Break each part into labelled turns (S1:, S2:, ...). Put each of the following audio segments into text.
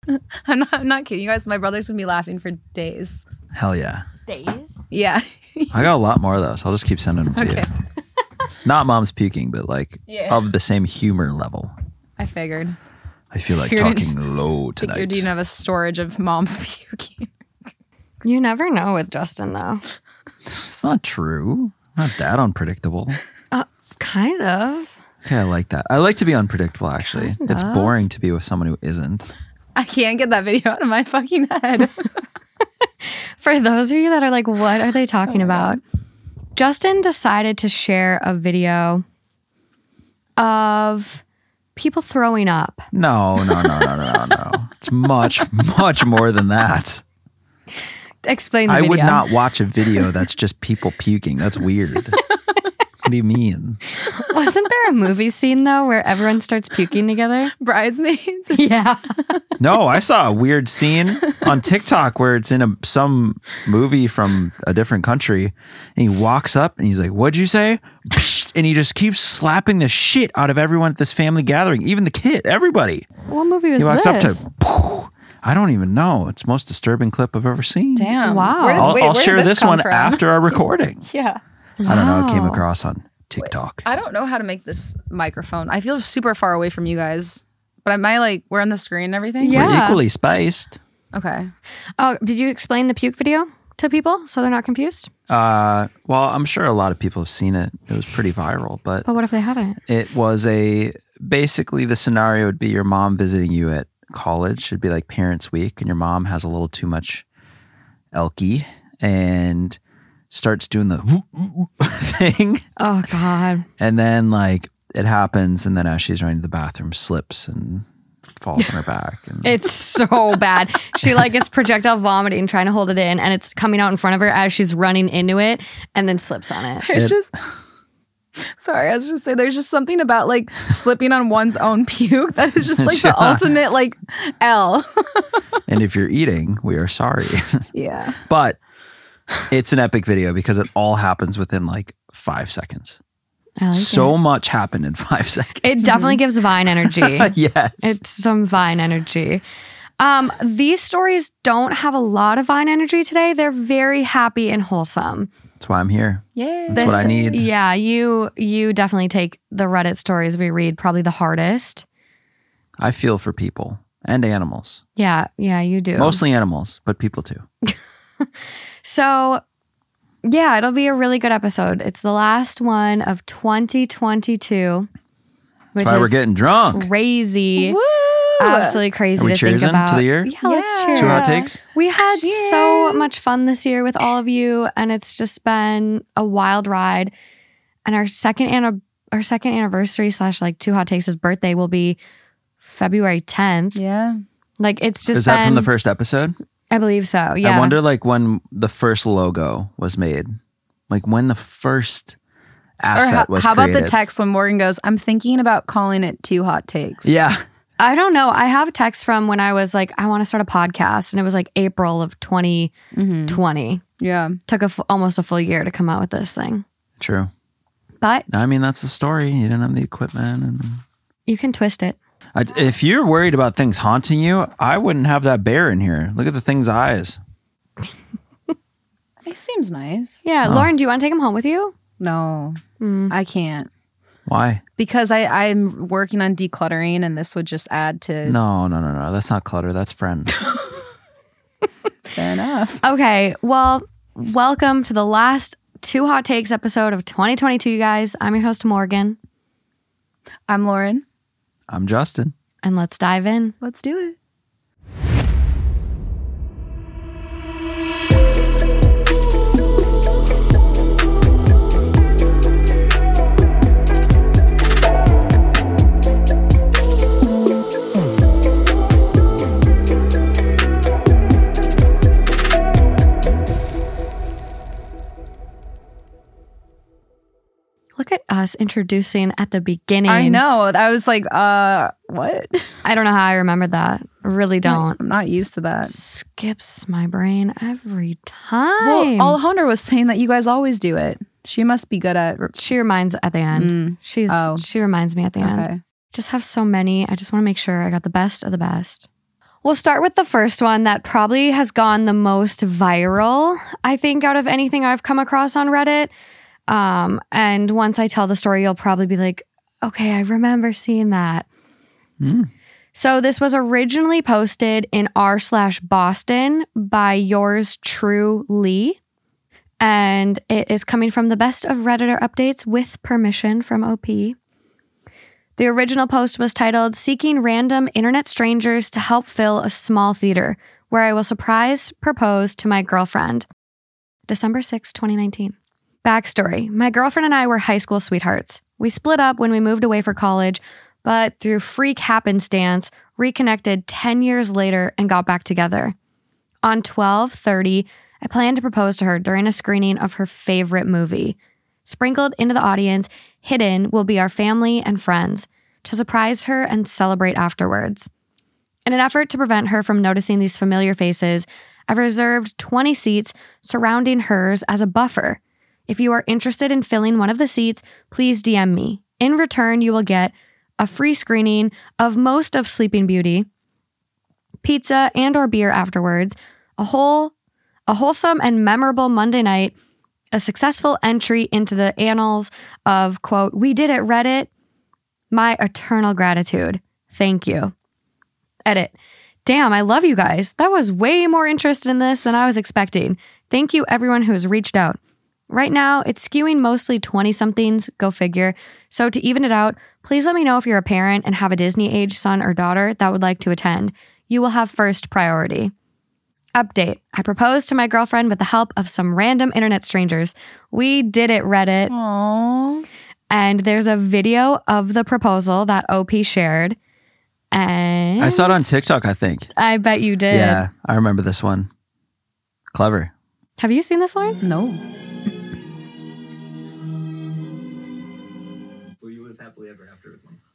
S1: I'm not kidding you guys. My brother's gonna be laughing for days.
S2: Hell yeah.
S3: Days?
S1: Yeah.
S2: I got a lot more of those. I'll just keep sending them to you. Not mom's puking, but like of the same humor level.
S1: I figured.
S2: I feel like talking low tonight.
S1: Figured you didn't have a storage of mom's puking.
S3: You never know with Justin, though.
S2: It's not true. Not that unpredictable.
S3: Kind of.
S2: Okay, I like that. I like to be unpredictable, actually. It's boring to be with someone who isn't.
S1: I can't get that video out of my fucking head.
S3: For those of you that are like, what are they talking about? Justin decided to share a video of people throwing up.
S2: No. It's much, much more than that.
S3: Explain the video.
S2: I would not watch a video that's just people puking. That's weird. What do you mean?
S3: Wasn't there a movie scene, though, where everyone starts puking together?
S1: Bridesmaids?
S3: Yeah.
S2: No, I saw a weird scene on TikTok where it's in some movie from a different country, and he walks up and he's like, "What'd you say?" And he just keeps slapping the shit out of everyone at this family gathering, even the kid, everybody.
S3: What movie was
S2: He walks
S3: this?
S2: up to, I don't even know. It's the most disturbing clip I've ever seen.
S1: Damn.
S3: Wow.
S2: I'll share this
S1: come
S2: one
S1: from?
S2: after our recording.
S1: Yeah.
S2: I don't know. It came across on TikTok.
S1: I don't know how to make this microphone. I feel super far away from you guys. But am I like, we're on the screen and everything?
S3: Yeah.
S2: We're equally spiced.
S1: Okay.
S3: Oh, did you explain the puke video to people so they're not confused?
S2: Well, I'm sure a lot of people have seen it. It was pretty viral, but
S3: But what if they haven't?
S2: it was basically the scenario would be your mom visiting you at college. It'd be like Parents Week, and your mom has a little too much elky and starts doing the thing.
S3: Oh, God.
S2: And then like it happens, and then as she's running to the bathroom, slips and falls on her back. And
S3: It's so bad. She like gets projectile vomiting, trying to hold it in, and it's coming out in front of her as she's running into it, and then slips on it.
S1: There's just... Sorry, I was just saying there's just something about like slipping on one's own puke that is just like the ultimate like L.
S2: and if you're eating, we are sorry.
S1: Yeah.
S2: But it's an epic video because it all happens within like 5 seconds.
S3: I like
S2: So much happened in 5 seconds.
S3: it definitely gives Vine energy.
S2: Yes.
S3: It's some Vine energy. These stories don't have a lot of Vine energy today. They're very happy and wholesome.
S2: That's why I'm here.
S1: Yeah.
S2: That's what I need.
S3: Yeah, you definitely take the Reddit stories we read probably the hardest.
S2: I feel for people and animals.
S3: Yeah, you do.
S2: Mostly animals, but people too.
S3: So, yeah, it'll be a really good episode. It's the last one of 2022, which
S2: That's why we're
S3: is
S2: getting drunk.
S3: crazy.
S1: Woo!
S3: Absolutely crazy
S2: Are we
S3: to think
S2: cheersing
S3: about.
S2: to the year?
S3: Yeah, let's cheers.
S2: 2 hot takes?
S3: We had so much fun this year with all of you, and it's just been a wild ride. And our second anniversary / like 2 hot takes' birthday will be February 10th.
S1: Yeah.
S3: Like it's just
S2: Is that from the first episode?
S3: I believe so. Yeah.
S2: I wonder like when the first logo was made. Like when the first asset was
S1: how about
S2: created.
S1: the text when Morgan goes, I'm thinking about calling it 2 hot takes.
S2: Yeah.
S3: I don't know. I have a text from when I was like, I want to start a podcast, and it was like April of 2020.
S1: Yeah.
S3: Took almost a full year to come out with this thing,
S2: True.
S3: but
S2: I mean, that's the story. You didn't have the equipment. And
S3: you can twist it.
S2: if you're worried about things haunting you, I wouldn't have that bear in here. Look at the thing's eyes.
S1: It seems nice.
S3: Yeah, Lauren, do you want to take him home with you?
S1: No, I can't.
S2: Why?
S1: Because I'm working on decluttering and this would just add to...
S2: No. That's not clutter. That's friends.
S1: Fair enough.
S3: Okay, well, welcome to the last 2 hot takes episode of 2022, you guys. I'm your host, Morgan,
S1: I'm Lauren.
S2: I'm Justin.
S3: and let's dive in.
S1: Let's do it.
S3: Look at us introducing at the beginning.
S1: I know. I was like, what?
S3: I don't know how I remembered that. I really don't.
S1: I'm not used to that.
S3: Skips my brain every time.
S1: Well, Alejandra was saying that you guys always do it. She must be good at...
S3: She reminds at the end. She reminds me at the end.
S1: Okay.
S3: Just have so many. I just want to make sure I got the best of the best. We'll start with the first one that probably has gone the most viral, I think, out of anything I've come across on Reddit. And once I tell the story, you'll probably be like, okay, I remember seeing that. So this was originally posted in r/Boston by yours True Lee. And it is coming from the best of Redditor updates with permission from OP. The original post was titled, Seeking Random Internet Strangers to Help Fill a Small Theater, where I will surprise propose to my girlfriend. December 6, 2019. Backstory. My girlfriend and I were high school sweethearts. We split up when we moved away for college, but through freak happenstance, reconnected 10 years later and got back together. On 12/30, I planned to propose to her during a screening of her favorite movie. Sprinkled into the audience, hidden, will be our family and friends to surprise her and celebrate afterwards. In an effort to prevent her from noticing these familiar faces, I've reserved 20 seats surrounding hers as a buffer. If you are interested in filling one of the seats, please DM me. In return, you will get a free screening of most of Sleeping Beauty, pizza and or beer afterwards, a wholesome and memorable Monday night, a successful entry into the annals of, quote, we did it, Reddit. My eternal gratitude. Thank you. Edit. Damn, I love you guys. That was way more interest in this than I was expecting. Thank you, everyone who has reached out. Right now, it's skewing mostly 20-somethings, go figure. So to even it out, please let me know if you're a parent and have a Disney-age son or daughter that would like to attend. You will have first priority. Update. I proposed to my girlfriend with the help of some random internet strangers. We did it, Reddit.
S1: Aww.
S3: And there's a video of the proposal that OP shared. And
S2: I saw it on TikTok, I think.
S3: I bet you did.
S2: Yeah, I remember this one. Clever.
S3: Have you seen this, Lauren?
S1: No.
S4: Were you with happily ever after with them?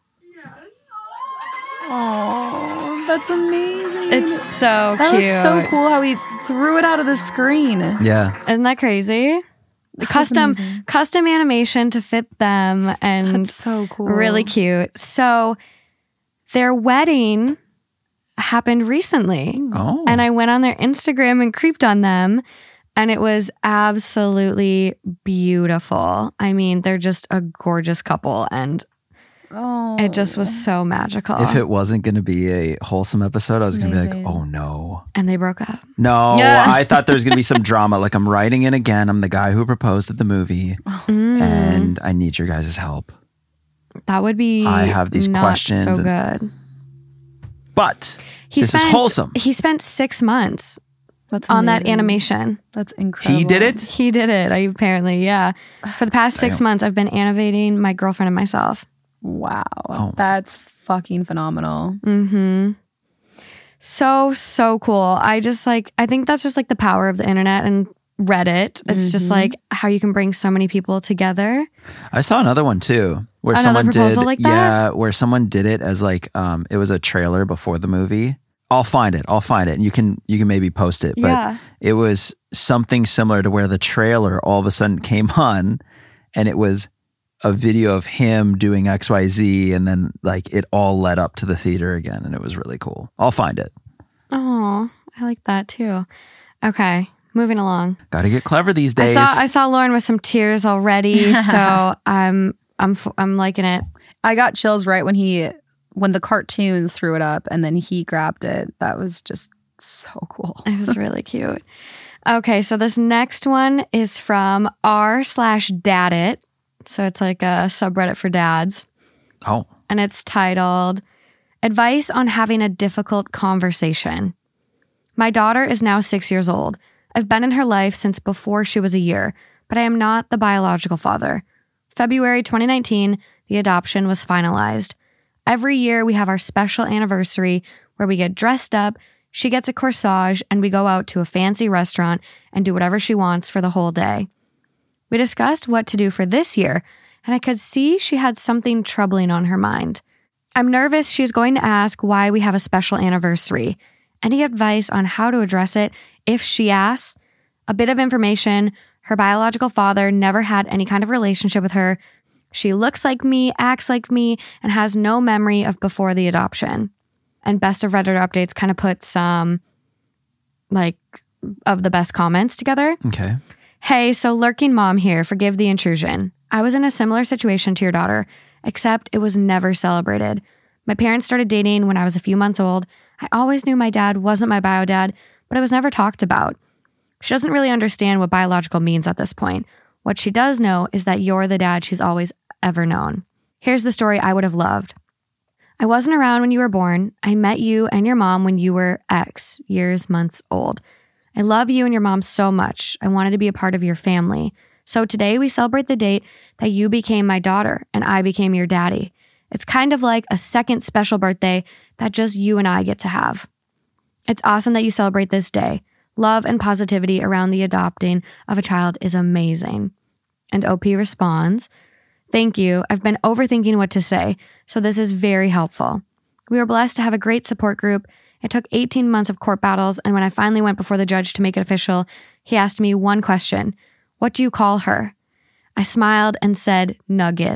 S1: Oh, that's amazing.
S3: It's so
S1: that
S3: cute.
S1: was so cool how he threw it out of the screen.
S2: Yeah.
S3: Isn't that crazy? Custom animation to fit them, and
S1: That's so cool.
S3: really cute. So their wedding happened recently.
S2: Oh.
S3: And I went on their Instagram and creeped on them, and it was absolutely beautiful. I mean, they're just a gorgeous couple, and it just was so magical.
S2: If it wasn't going to be a wholesome episode, I was going to be like,
S1: amazing.
S2: oh no.
S3: And they broke up.
S2: No,
S3: Yeah.
S2: I thought there was going to be some drama. Like, I'm writing in again. I'm the guy who proposed at the movie, and I need your guys' help.
S3: That would be
S2: I have these
S3: not
S2: questions
S3: so
S2: and-
S3: good.
S2: But this is wholesome.
S3: He spent 6 months
S1: That's
S3: on that
S1: amazing.
S3: animation.
S1: That's incredible.
S2: He did it?
S3: He did it, apparently, yeah. For the past 6 months, I've been animating my girlfriend and myself.
S1: Wow.
S2: Oh.
S1: That's fucking phenomenal.
S3: So cool. I think that's just like the power of the internet and Reddit. It's just like how you can bring so many people together.
S2: I saw another one too, where
S3: Another
S2: someone
S3: proposal
S2: did,
S3: like that?
S2: yeah, where someone did it as like, it was a trailer before the movie. I'll find it. And you can maybe post it. But
S3: Yeah.
S2: it was something similar to where the trailer all of a sudden came on, and it was a video of him doing XYZ, and then like it all led up to the theater again, and it was really cool. I'll find it.
S3: Oh, I like that too. Okay, moving along.
S2: Got to get clever these days.
S3: I saw Lauren with some tears already, so I'm liking it.
S1: I got chills right when the cartoon threw it up and then he grabbed it. That was just so cool.
S3: It was really cute. Okay, so this next one is from r/daddit. So it's like a subreddit for dads.
S2: Oh,
S3: And it's titled Advice on Having a Difficult Conversation. My daughter is now 6 years old. I've been in her life since before she was a year, but I am not the biological father. February 2019, the adoption was finalized. Every year we have our special anniversary where we get dressed up, she gets a corsage, and we go out to a fancy restaurant and do whatever she wants for the whole day. We discussed what to do for this year, and I could see she had something troubling on her mind. I'm nervous she's going to ask why we have a special anniversary. Any advice on how to address it if she asks? A bit of information. Her biological father never had any kind of relationship with her. She looks like me, acts like me, and has no memory of before the adoption. And Best of Redditor Updates kind of put some like of the best comments together.
S2: Okay.
S3: Hey, so Lurking Mom here. Forgive the intrusion. I was in a similar situation to your daughter, except it was never celebrated. My parents started dating when I was a few months old. I always knew my dad wasn't my bio dad, but it was never talked about. She doesn't really understand what biological means at this point. What she does know is that you're the dad she's always ever known. Here's the story I would have loved. I wasn't around when you were born. I met you and your mom when you were X years, months old. I love you and your mom so much. I wanted to be a part of your family. So today we celebrate the date that you became my daughter and I became your daddy. It's kind of like a second special birthday that just you and I get to have. It's awesome that you celebrate this day. Love and positivity around the adopting of a child is amazing. And OP responds, thank you. I've been overthinking what to say, so this is very helpful. We were blessed to have a great support group. It took 18 months of court battles, and when I finally went before the judge to make it official, he asked me one question. What do you call her? I smiled and said, Nugget.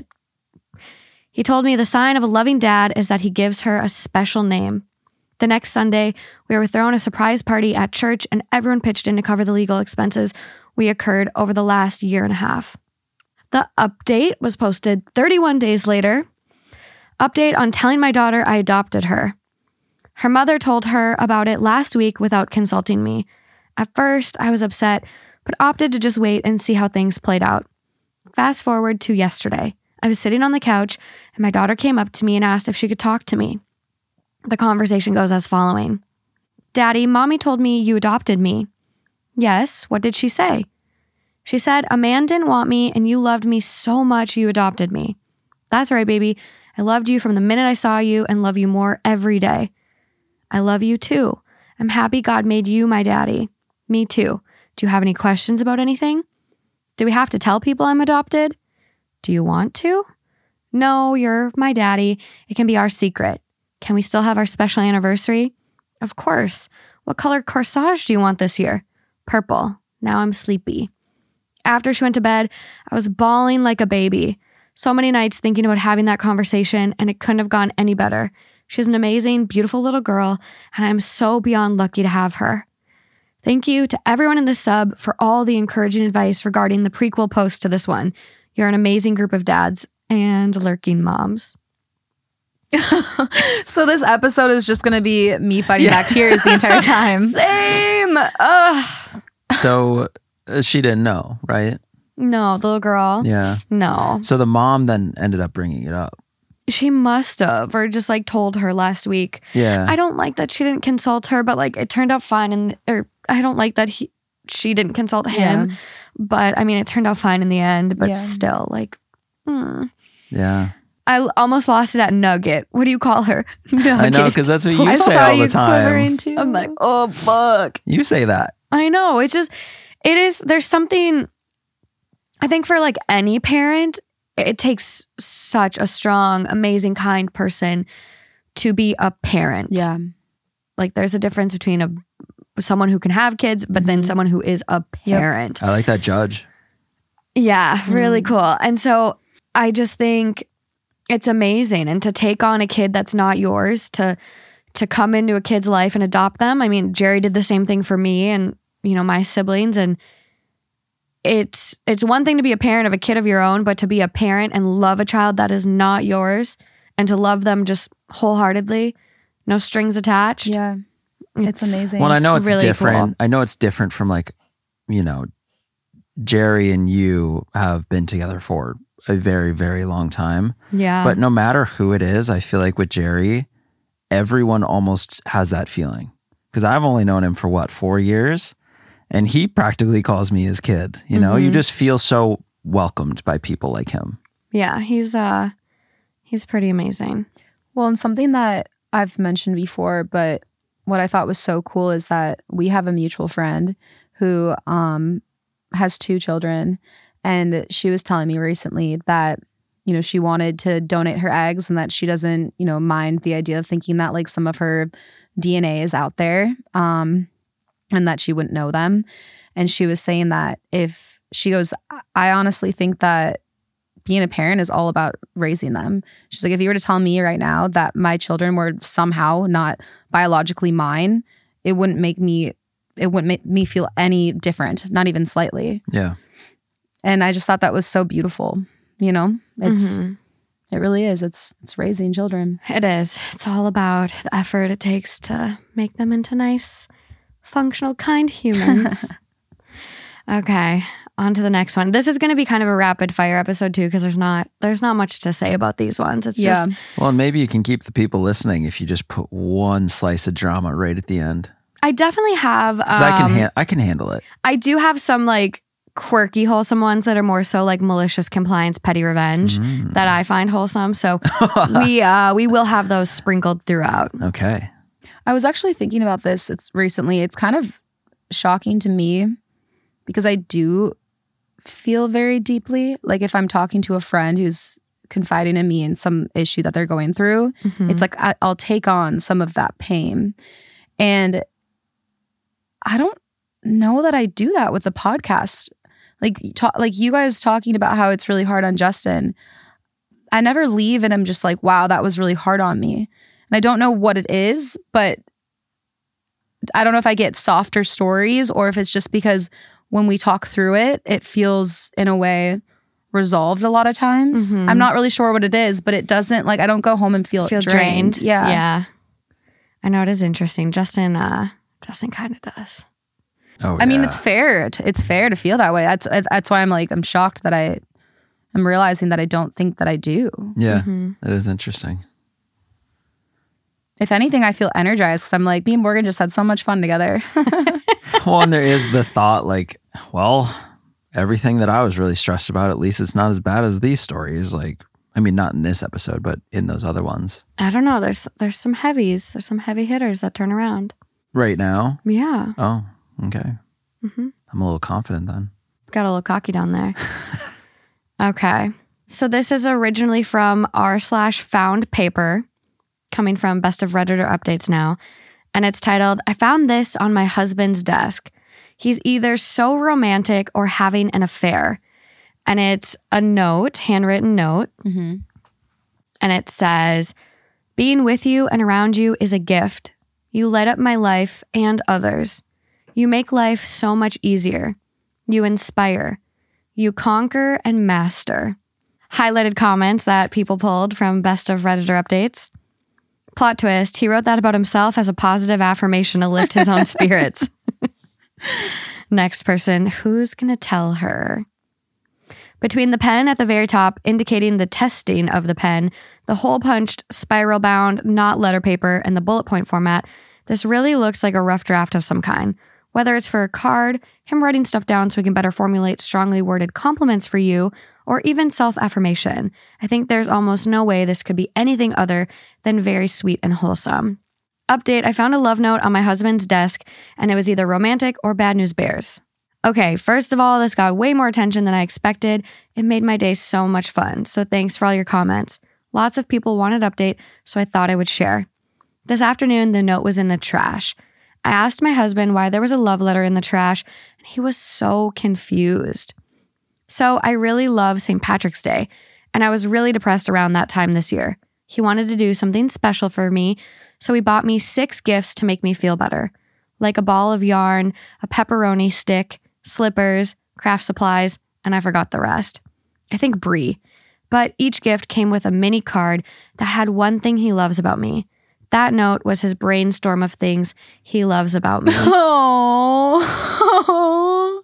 S3: He told me the sign of a loving dad is that he gives her a special name. The next Sunday, we were throwing a surprise party at church, and everyone pitched in to cover the legal expenses we occurred over the last year and a half. The update was posted 31 days later. Update on telling my daughter I adopted her. Her mother told her about it last week without consulting me. At first, I was upset, but opted to just wait and see how things played out. Fast forward to yesterday. I was sitting on the couch, and my daughter came up to me and asked if she could talk to me. The conversation goes as following. Daddy, Mommy told me you adopted me. Yes, what did she say? She said, a man didn't want me, and you loved me so much you adopted me. That's right, baby. I loved you from the minute I saw you and love you more every day. I love you too. I'm happy God made you my daddy. Me too. Do you have any questions about anything? Do we have to tell people I'm adopted? Do you want to? No, you're my daddy. It can be our secret. Can we still have our special anniversary? Of course. What color corsage do you want this year? Purple. Now I'm sleepy. After she went to bed, I was bawling like a baby. So many nights thinking about having that conversation, and it couldn't have gone any better. She's an amazing, beautiful little girl, and I'm so beyond lucky to have her. Thank you to everyone in the sub for all the encouraging advice regarding the prequel post to this one. You're an amazing group of dads and lurking moms.
S1: So this episode is just going to be me fighting back tears the entire time.
S3: Same. Ugh.
S2: So she didn't know, right?
S3: No, the little girl.
S2: Yeah.
S3: No.
S2: So the mom then ended up bringing it up.
S3: She must have, or just like told her last week.
S2: Yeah.
S3: I don't like that she didn't consult her, but like it turned out fine. Or I don't like that she didn't consult him.
S1: Yeah.
S3: But I mean, it turned out fine in the end, but
S1: Yeah.
S3: still like,
S2: Yeah.
S3: I almost lost it at Nugget. What do you call her? Nugget.
S2: I know, because that's what you
S1: I
S2: say
S1: saw
S2: all
S1: you
S2: the time.
S1: quivering too.
S3: I'm like, oh, fuck.
S2: You say that.
S3: I know. It's just, there's something, I think for like any parent, it takes such a strong, amazing, kind person to be a parent.
S1: Yeah.
S3: Like there's a difference between someone who can have kids, but then someone who is a parent.
S2: I like that judge.
S3: Yeah, really cool. And so I just think it's amazing. And to take on a kid that's not yours, to come into a kid's life and adopt them. I mean, Jerry did the same thing for me and, you know, my siblings. And it's one thing to be a parent of a kid of your own, but to be a parent and love a child that is not yours and to love them just wholeheartedly, no strings attached.
S1: Yeah. It's amazing.
S2: Well, I know it's
S3: really
S2: different.
S3: cool.
S2: I know it's different from like, you know, Jerry and you have been together for a very, very long time.
S3: Yeah.
S2: But no matter who it is, I feel like with Jerry, everyone almost has that feeling. Because I've only known him for 4 years? And he practically calls me his kid. You know, you just feel so welcomed by people like him.
S3: Yeah, he's pretty amazing.
S1: Well, and something that I've mentioned before, but what I thought was so cool is that we have a mutual friend who has 2 children. And she was telling me recently that, you know, she wanted to donate her eggs and that she doesn't, you know, mind the idea of thinking that like some of her DNA is out there and that she wouldn't know them. And she was saying that if she goes, I honestly think that being a parent is all about raising them. She's like, if you were to tell me right now that my children were somehow not biologically mine, it wouldn't make me feel any different, not even slightly.
S2: Yeah.
S1: And I just thought that was so beautiful. You know, it really is. It's raising children.
S3: It is. It's all about the effort it takes to make them into nice, functional, kind humans. Okay, on to the next one. This is going to be kind of a rapid fire episode too, because there's not much to say about these ones. It's just
S2: Well, and maybe you can keep the people listening if you just put one slice of drama right at the end.
S3: I definitely have.
S2: 'Cause I can handle it.
S3: I do have some like quirky, wholesome ones that are more so like malicious compliance, petty revenge that I find wholesome. So we will have those sprinkled throughout.
S2: Okay.
S1: I was actually thinking about this recently. It's kind of shocking to me because I do feel very deeply. Like if I'm talking to a friend who's confiding in me in some issue that they're going through, it's like I'll take on some of that pain. And I don't know that I do that with the podcast. Like you guys talking about how it's really hard on Justin. I never leave and I'm just like, wow, that was really hard on me. And I don't know what it is, but I don't know if I get softer stories or if it's just because when we talk through it, it feels in a way resolved a lot of times. I'm not really sure what it is, but it doesn't, like, I don't go home and feel drained. Yeah.
S3: Yeah. I know, it is interesting. Justin kind of does.
S2: Oh,
S1: I mean, it's fair. It's fair to feel that way. That's why I'm shocked that I'm realizing that I don't think that I do.
S2: Yeah, that is interesting.
S1: If anything, I feel energized because I'm like, me and Morgan just had so much fun together.
S2: Well, and there is the thought like, well, everything that I was really stressed about, at least it's not as bad as these stories. Like, I mean, not in this episode, but in those other ones.
S3: I don't know. There's some heavies. There's some heavy hitters that turn around.
S2: Right now?
S3: Yeah.
S2: Oh, okay. I'm a little confident then.
S3: Got a little cocky down there. Okay. So this is originally from r/found paper, coming from Best of Redditor Updates now. And it's titled, I found this on my husband's desk. He's either so romantic or having an affair. And it's a note, handwritten note. And it says, being with you and around you is a gift. You light up my life and others. You make life so much easier. You inspire. You conquer and master. Highlighted comments that people pulled from Best of Redditor Updates. Plot twist, he wrote that about himself as a positive affirmation to lift his own spirits. Next person, who's going to tell her? Between the pen at the very top, indicating the testing of the pen, the hole-punched, spiral-bound, not letter paper, and the bullet point format, this really looks like a rough draft of some kind. Whether it's for a card, him writing stuff down so we can better formulate strongly worded compliments for you, or even self-affirmation, I think there's almost no way this could be anything other than very sweet and wholesome. Update, I found a love note on my husband's desk, and it was either romantic or Bad News Bears. Okay, first of all, this got way more attention than I expected. It made my day so much fun, so thanks for all your comments. Lots of people wanted update, so I thought I would share. This afternoon, the note was in the trash. I asked my husband why there was a love letter in the trash, and he was so confused. So I really love St. Patrick's Day, and I was really depressed around that time this year. He wanted to do something special for me, so he bought me 6 gifts to make me feel better, like a ball of yarn, a pepperoni stick, slippers, craft supplies, and I forgot the rest. I think Brie. But each gift came with a mini card that had one thing he loves about me. That note was his brainstorm of things he loves about me.
S1: Oh.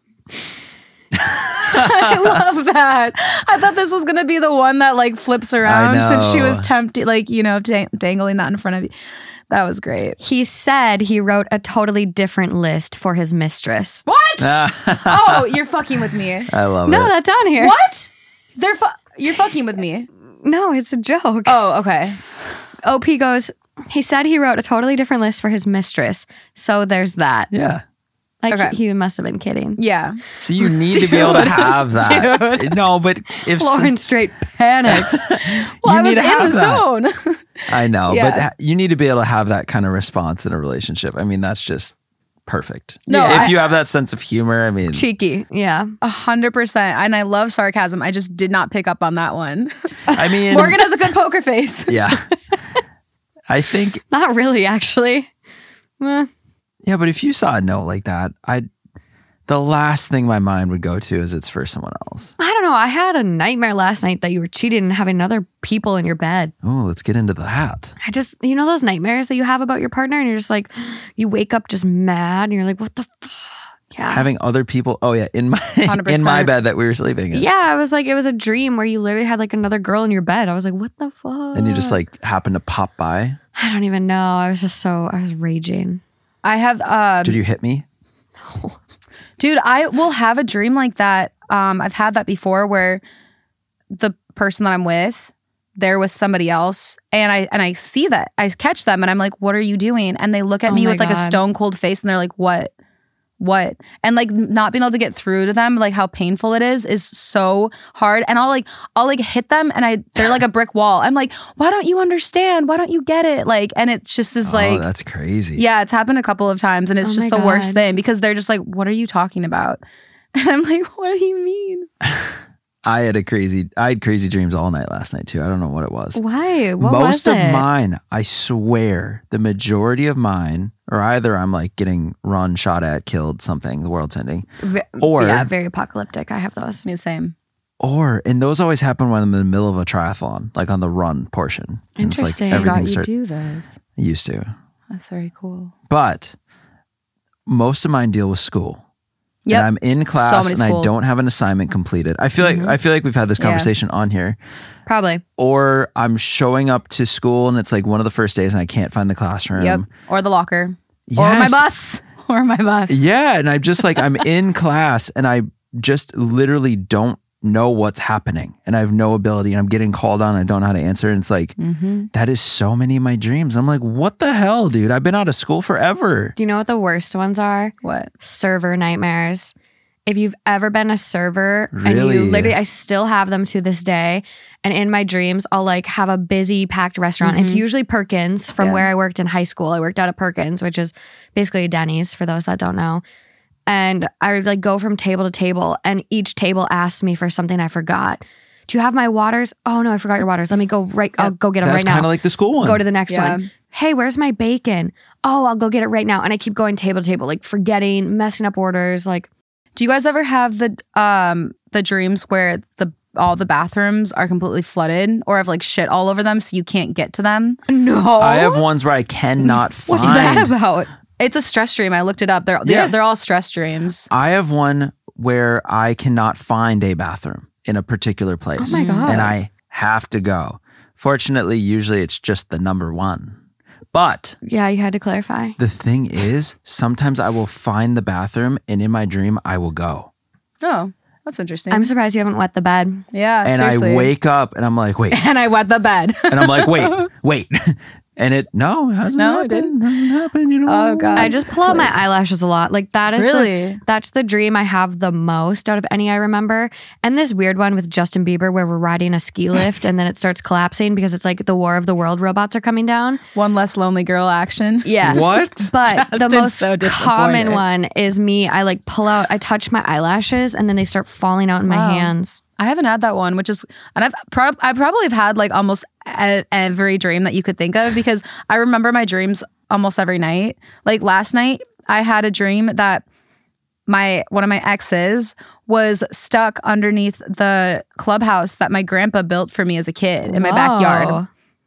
S1: I love that. I thought this was going to be the one that like flips around since she was tempted, like, you know, dangling that in front of you. That was great.
S3: He said he wrote a totally different list for his mistress.
S1: What? Oh, you're fucking with me.
S2: I love it.
S3: No, that's on here.
S1: What? You're fucking with me.
S3: No, it's a joke.
S1: Oh, okay.
S3: OP goes, he said he wrote a totally different list for his mistress. So there's that.
S2: Yeah.
S3: Like,
S1: Okay.
S3: he must have been kidding.
S1: Yeah.
S2: So you need to be able to have that.
S1: Dude.
S2: No, but if
S3: Lauren straight panics.
S1: Well,
S2: you
S1: I was
S2: need to
S1: in
S2: have
S1: the
S2: that.
S1: zone.
S2: I know,
S1: Yeah.
S2: but you need to be able to have that kind of response in a relationship. I mean, that's just perfect.
S1: No,
S2: if you have that sense of humor, I mean,
S3: Cheeky. Yeah.
S1: 100%. And I love sarcasm. I just did not pick up on that one.
S2: I mean,
S1: Morgan has a good poker face.
S2: yeah. I think,
S3: Not really, actually. Eh.
S2: yeah, but if you saw a note like that, the last thing my mind would go to is it's for someone else.
S3: I don't know. I had a nightmare last night that you were cheating and having other people in your bed.
S2: Oh, let's get into that.
S3: I just, you know, those nightmares that you have about your partner and you're just like, you wake up just mad and you're like, what the fuck? Yeah.
S2: Having other people, oh yeah, in my
S1: 100%.
S2: bed that we were sleeping in.
S3: Yeah, I was like, it was a dream where you literally had like another girl in your bed. I was like, what the fuck?
S2: And you just like happened to pop by.
S3: I don't even know. I was raging.
S1: I have,
S2: Did you hit me?
S1: dude, I will have a dream like that. I've had that before where the person that I'm with, they're with somebody else and I see that. I catch them and I'm like, what are you doing? And they look at me
S3: my
S1: with like a
S3: God.
S1: stone cold face and they're like, what? And like not being able to get through to them, like how painful it is so hard. And I'll like hit them and they're like a brick wall. I'm like, why don't you understand? Why don't you get it? Like, and it just is like,
S2: that's crazy.
S1: yeah, it's happened a couple of times and it's
S3: Oh
S1: just
S3: my
S1: the worst
S3: God.
S1: thing because they're just like, what are you talking about? And I'm like, what do you mean?
S2: I had crazy dreams all night last night too. I don't know what it was.
S3: Why? What
S2: Most
S3: was
S2: of
S3: it?
S2: mine, I swear, the majority of mine, or either I'm like getting run, shot at, killed, something, the world's ending, or
S3: yeah, very apocalyptic. I have those.
S1: Me the same.
S2: and those always happen when I'm in the middle of a triathlon, like on the run portion. And it's
S3: Interesting.
S2: like
S3: I
S1: Forgot
S2: everything
S1: you
S2: starts.
S1: do those.
S2: Used to,
S1: That's very cool.
S2: but most of mine deal with school.
S1: Yep.
S2: And I'm in class
S1: many
S2: and I
S1: schools.
S2: don't have an assignment completed. I feel like we've had this
S1: Yeah.
S2: conversation on here.
S3: Probably.
S2: Or I'm showing up to school and it's like one of the first days and I can't find the classroom.
S1: Yep. Or the locker. Or
S2: Yes.
S1: my bus. Or my bus.
S2: Yeah, and I'm just like I'm in class and I just literally don't know what's happening and I have no ability and I'm getting called on and I don't know how to answer and it's like that is so many of my dreams. I'm like, what the hell, dude? I've been out of school forever.
S3: Do you know what the worst ones are?
S1: What?
S3: Server nightmares. If you've ever been a server and
S2: Really?
S3: you literally, I still have them to this day. And in my dreams, I'll like have a busy, packed restaurant. It's usually Perkins from
S1: Yeah.
S3: where I worked in high school. I worked out at Perkins, which is basically a Denny's for those that don't know. And I would like go from table to table and each table asked me for something I forgot. Do you have my waters? Oh no, I forgot your waters. Let me go I'll go get them
S2: That's
S3: right now.
S2: kind of like the school one.
S3: Go to the next
S1: Yeah.
S3: one. Hey, where's my bacon? Oh, I'll go get it right now. And I keep going table to table, like forgetting, messing up orders. Like,
S1: Do you guys ever have the dreams where all the bathrooms are completely flooded or have like shit all over them so you can't get to them?
S3: no.
S2: I have ones where I cannot find.
S3: What's that about?
S1: It's a stress dream. I looked it up.
S2: Yeah.
S1: They're all stress dreams.
S2: I have one where I cannot find a bathroom in a particular place.
S3: Oh my God.
S2: And I have to go. Fortunately, usually it's just the number one. But
S3: Yeah, you had to clarify.
S2: the thing is, sometimes I will find the bathroom and in my dream, I will go.
S1: Oh, that's interesting.
S3: I'm surprised you haven't wet the bed.
S1: yeah,
S2: And
S1: seriously.
S2: I wake up and I'm like, wait.
S1: and I wet the bed.
S2: And I'm like, wait. And it hasn't
S1: No, it
S2: happened.
S1: didn't.
S2: Hasn't happened, you know.
S1: Oh, God.
S3: I just pull out my eyelashes a lot. Like that is
S1: Really?
S3: that's the dream I have the most out of any I remember. And this weird one with Justin Bieber where we're riding a ski lift and then it starts collapsing because it's like the War of the World robots are coming down.
S1: One less lonely girl action.
S3: Yeah.
S2: What?
S3: But the
S1: Justin's
S3: most
S1: so disappointed.
S3: common one is me. I like pull out, I touch my eyelashes and then they start falling out in my
S1: Wow.
S3: hands.
S1: I haven't had that one, which is, and I probably have had like almost every dream that you could think of because I remember my dreams almost every night. Like last night, I had a dream that one of my exes was stuck underneath the clubhouse that my grandpa built for me as a kid in my backyard.
S3: Whoa.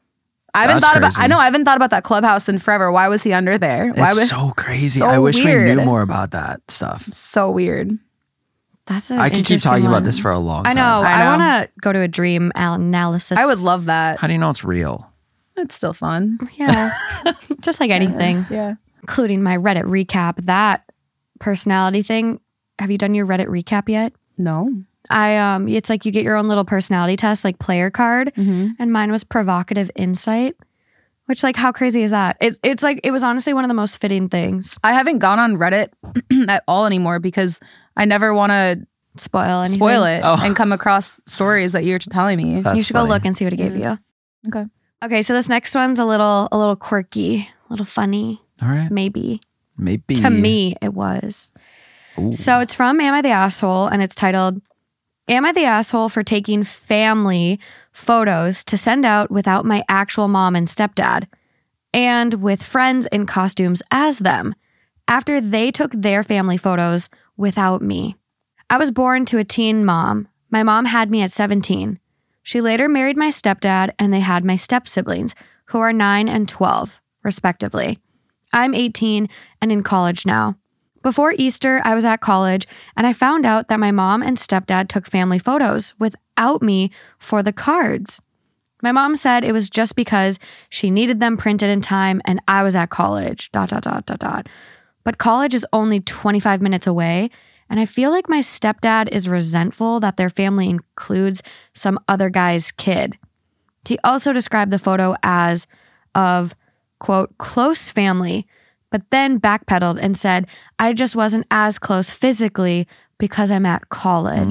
S1: I haven't
S2: That's
S1: thought about.
S2: crazy.
S1: I know I haven't thought about that clubhouse in forever. Why was he under there? Why
S2: It's
S1: was
S2: so crazy.
S1: so
S2: I wish we
S1: weird.
S2: knew more about that stuff.
S1: so weird?
S3: That's an
S2: I could keep
S3: interesting
S2: talking
S3: one.
S2: about this for a long
S3: I
S2: time.
S3: know.
S1: I
S3: I,
S1: know.
S3: want to go to a dream analysis.
S1: I would love that.
S2: How do you know it's real?
S1: It's still fun.
S3: Yeah. Just like anything,
S1: Yeah.
S3: including my Reddit recap. That personality thing. Have you done your Reddit recap yet?
S1: No.
S3: It's like you get your own little personality test, like player card,
S1: Mm-hmm.
S3: and mine was provocative insight. Which, like, how crazy is that? It's like it was honestly one of the most fitting things.
S1: I haven't gone on Reddit at all anymore because I never want to
S3: Spoil anything.
S1: spoil it
S2: Oh.
S1: and come across stories that you're telling me.
S2: That's
S3: You should
S2: funny.
S3: go look and see what it gave you.
S1: Okay.
S3: Okay, so this next one's a little quirky, a little funny,
S2: All right.
S3: maybe.
S2: Maybe.
S3: To me, it was.
S2: Ooh.
S3: So it's from Am I the Asshole? And it's titled, Am I the asshole for taking family photos to send out without my actual mom and stepdad, and with friends in costumes as them, after they took their family photos without me? I was born to a teen mom. My mom had me at 17. She later married my stepdad, and they had my step-siblings, who are 9 and 12, respectively. I'm 18 and in college now. Before Easter, I was at college, and I found out that my mom and stepdad took family photos without me for the cards. My mom said it was just because she needed them printed in time and I was at college, ... But college is only 25 minutes away, and I feel like my stepdad is resentful that their family includes some other guy's kid. He also described the photo as of, quote, close family, but then backpedaled and said, I just wasn't as close physically because I'm at college.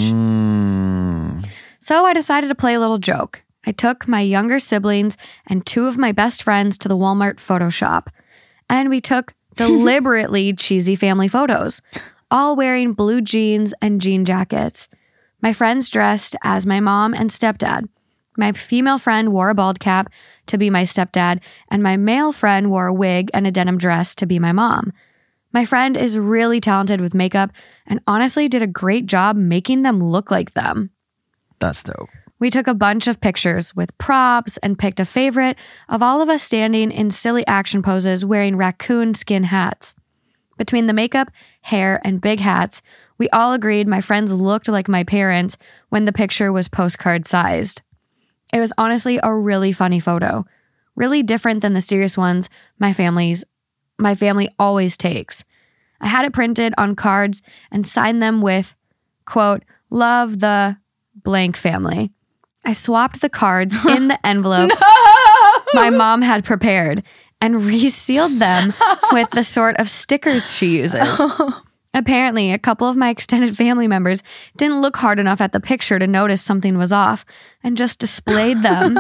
S3: So I decided to play a little joke. I took my younger siblings and 2 of my best friends to the Walmart photo shop, and we took deliberately cheesy family photos, all wearing blue jeans and jean jackets. My friends dressed as my mom and stepdad. My female friend wore a bald cap to be my stepdad, and my male friend wore a wig and a denim dress to be my mom. My friend is really talented with makeup and honestly did a great job making them look like them.
S2: That's dope.
S3: We took a bunch of pictures with props and picked a favorite of all of us standing in silly action poses wearing raccoon skin hats. Between the makeup, hair, and big hats, we all agreed my friends looked like my parents when the picture was postcard sized. It was honestly a really funny photo, really different than the serious ones my family always takes. I had it printed on cards and signed them with, quote, love the blank family. I swapped the cards in the envelopes my mom had prepared and resealed them with the sort of stickers she uses. Apparently, a couple of my extended family members didn't look hard enough at the picture to notice something was off and just displayed them.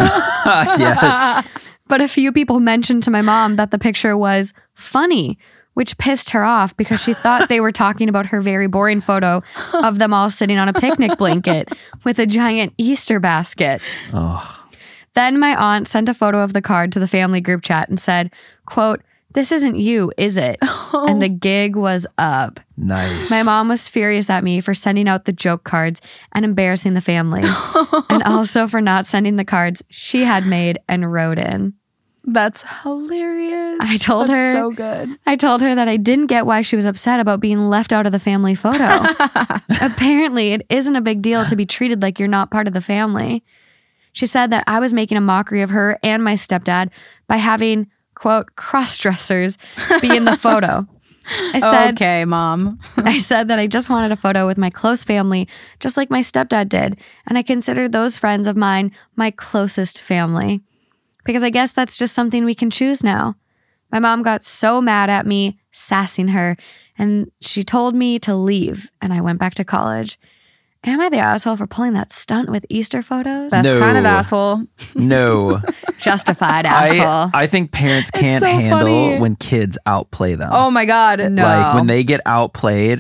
S2: Yes.
S3: But a few people mentioned to my mom that the picture was funny, which pissed her off because she thought they were talking about her very boring photo of them all sitting on a picnic blanket with a giant Easter basket.
S2: Oh.
S3: Then my aunt sent a photo of the card to the family group chat and said, quote, this isn't you, is it? And the gig was up.
S2: Nice.
S3: My mom was furious at me for sending out the joke cards and embarrassing the family, and also for not sending the cards she had made and wrote in.
S1: That's hilarious.
S3: I told
S1: That's
S3: her
S1: so good.
S3: I told her that I didn't get why she was upset about being left out of the family photo. Apparently, it isn't a big deal to be treated like you're not part of the family. She said that I was making a mockery of her and my stepdad by having, quote, cross-dressers be in the photo. I said,
S1: okay, Mom.
S3: I said that I just wanted a photo with my close family, just like my stepdad did, and I considered those friends of mine my closest family. Because I guess that's just something we can choose now. My mom got so mad at me, sassing her, and she told me to leave, and I went back to college. Am I the asshole for pulling that stunt with Easter photos?
S1: That's
S2: No.
S1: kind of asshole.
S2: No.
S3: Justified asshole.
S2: I think parents can't
S1: so
S2: handle
S1: funny.
S2: when kids outplay them.
S1: Oh my God. No.
S2: Like when they get outplayed,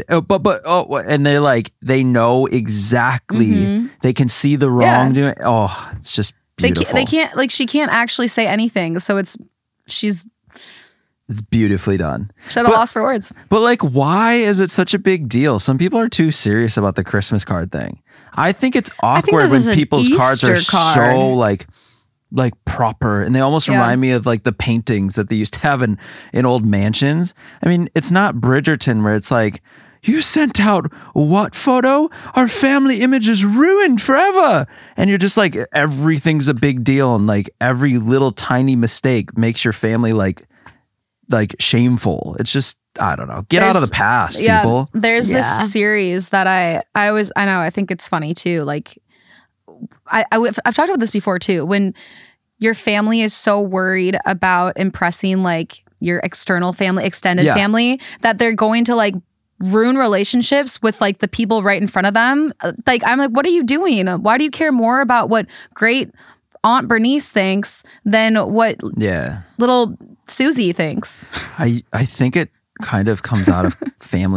S2: and they're like, they know exactly, they can see the wrongdoing. Oh, it's just beautiful.
S1: they can't, like, she can't actually say anything. So she's
S2: It's beautifully done.
S1: at a loss for words.
S2: But like, why is it such a big deal? Some people are too serious about the Christmas card thing. I think it's awkward
S3: that was
S2: when
S3: an
S2: people's cards are
S3: Easter card.
S2: so like proper, and they almost remind me of like the paintings that they used to have in old mansions. I mean, it's not Bridgerton where it's like, you sent out what photo? Our family image is ruined forever. And you're just like, everything's a big deal, and like every little tiny mistake makes your family like shameful. It's just, I don't know. Get out of the past, people.
S1: There's
S3: Yeah.
S1: this series that I think it's funny too. Like I've talked about this before too. When your family is so worried about impressing like your external family, extended family, that they're going to like ruin relationships with like the people right in front of them. Like, I'm like, what are you doing? Why do you care more about what great Aunt Bernice thinks than what little Susie thinks?
S2: I think it kind of comes out of